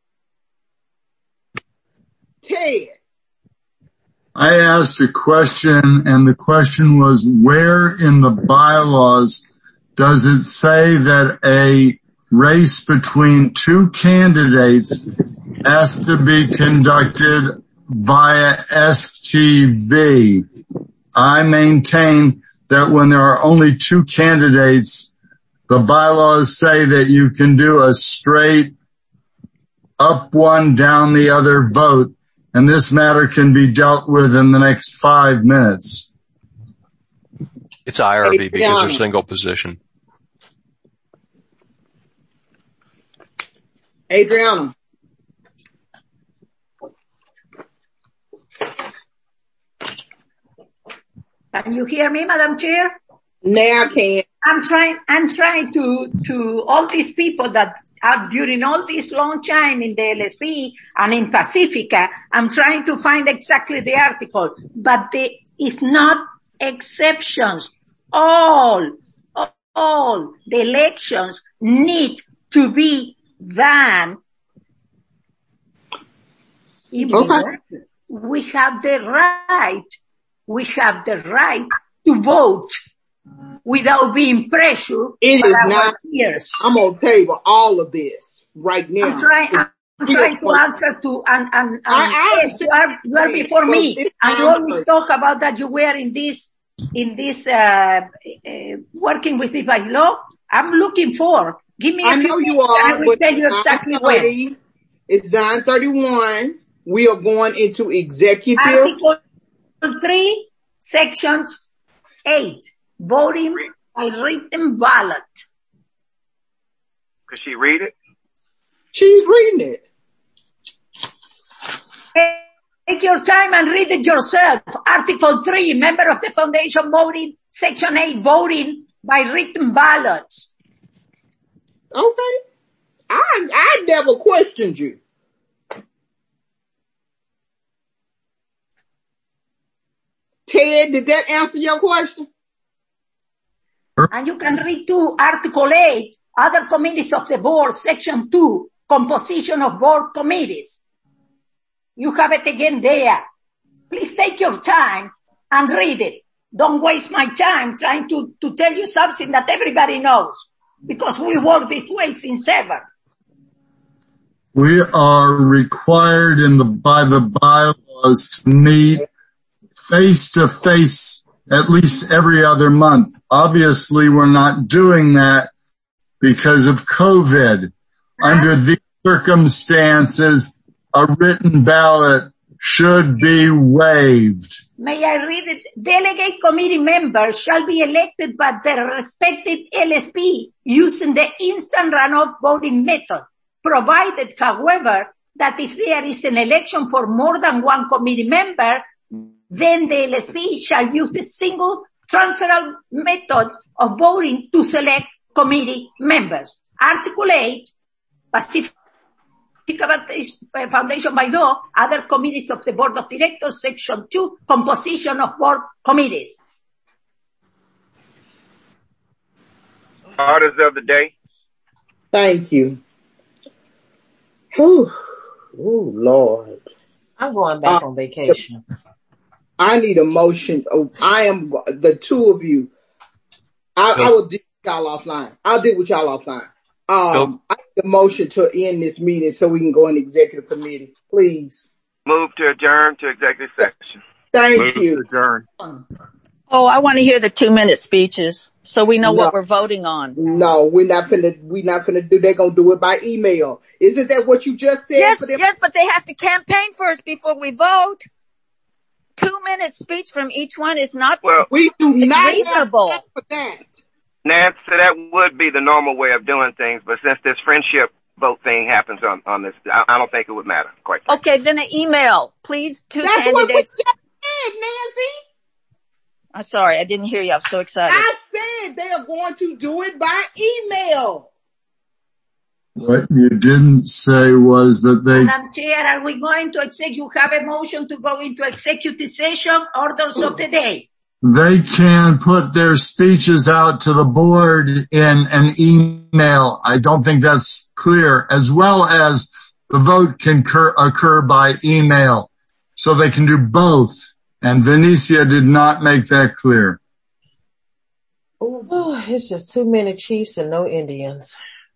Ted. I asked a question and the question was, where in the bylaws does it say that a race between two candidates has to be conducted via S T V? I maintain that when there are only two candidates, the bylaws say that you can do a straight up one, down the other vote, and this matter can be dealt with in the next five minutes. It's I R B because they're single position. Adriana. Can you hear me, Madam Chair? Now I can. I'm trying, I'm trying to, to all these people that are during all this long time in the L S P and in Pacifica, I'm trying to find exactly the article, but the, it's not exceptions. All, all the elections need to be done. Okay. We have the right, we have the right to vote without being pressured It by is our not. peers. I'm on table all of this right now. I'm trying, I'm trying to answer to, and, and, and I- I yes, you are, you are before me, It's and you time always for- talk about that you were in this, in this, uh, uh working with the bylaw. I'm looking for, give me a I few know you minutes and I are, will but tell you exactly when. thirty, it's nine thirty-one. We are going into executive. Article three, sections eight, voting by written ballot. Could she read it? She's reading it. Take your time and read it yourself. Article three, member of the foundation voting, section eight, voting by written ballots. Okay. I, I never questioned you. Ted, did that answer your question? And you can read too, Article eight, other committees of the board, section two, composition of board committees. You have it again there. Please take your time and read it. Don't waste my time trying to, to tell you something that everybody knows, because we work this way since ever. We are required in the, by the bylaws to meet face to face at least every other month. Obviously, we're not doing that because of COVID. Under these circumstances, a written ballot should be waived. May I read it? Delegate committee members shall be elected by their respective L S P using the instant runoff voting method, provided, however, that if there is an election for more than one committee member, then the L S P shall use the single transferal method of voting to select committee members. Article eight, Pacific Foundation by law, other committees of the board of directors, section two, composition of board committees. Orders of the day. Thank you. Whew. Oh, Lord. I'm going back Uh, on vacation. I need a motion. Oh, I am the two of you. I, I will deal with y'all offline. I'll deal with y'all offline. Um, I need a motion to end this meeting so we can go in executive committee, please. Move to adjourn to executive session. Thank Move you. to adjourn. Oh, I want to hear the two minute speeches so we know No. what we're voting on. No, we're not finna, we're not finna do, they're gonna do it by email. Isn't that what you just said Yes, for them? yes, but they have to campaign first before we vote. Two minute speech from each one is not Well, We do it's not reasonable. have time for that. Nancy, that would be the normal way of doing things, but since this friendship vote thing happens on, on this, I, I don't think it would matter, quite frankly. Okay, then an email, please, two That's what we candidates. just said, Nancy. I'm sorry, I didn't hear you. I'm so excited. I said they are going to do it by email. What you didn't say was that they, Madam Chair, are we going to execute, you have a motion to go into executive session, orders of the day? they can put their speeches out to the board in an email. I don't think that's clear, as well as the vote can cur- occur by email. So they can do both. And Venetia did not make that clear. Oh, it's just too many chiefs and no Indians.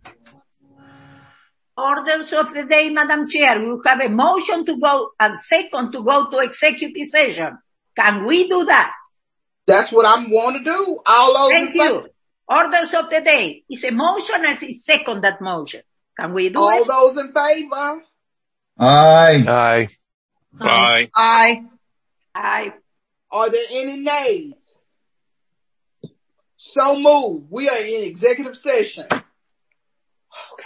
Orders of the day, Madam Chair. We have a motion to go and second to go to executive session. Can we do that? That's what I want to do. All those Thank in favor- you. Orders of the day. It's a motion and it's second that motion. Can we do all it? those in favor? Aye. Aye. Bye. Aye. Aye. Are there any nays? So moved. We are in executive session. Okay.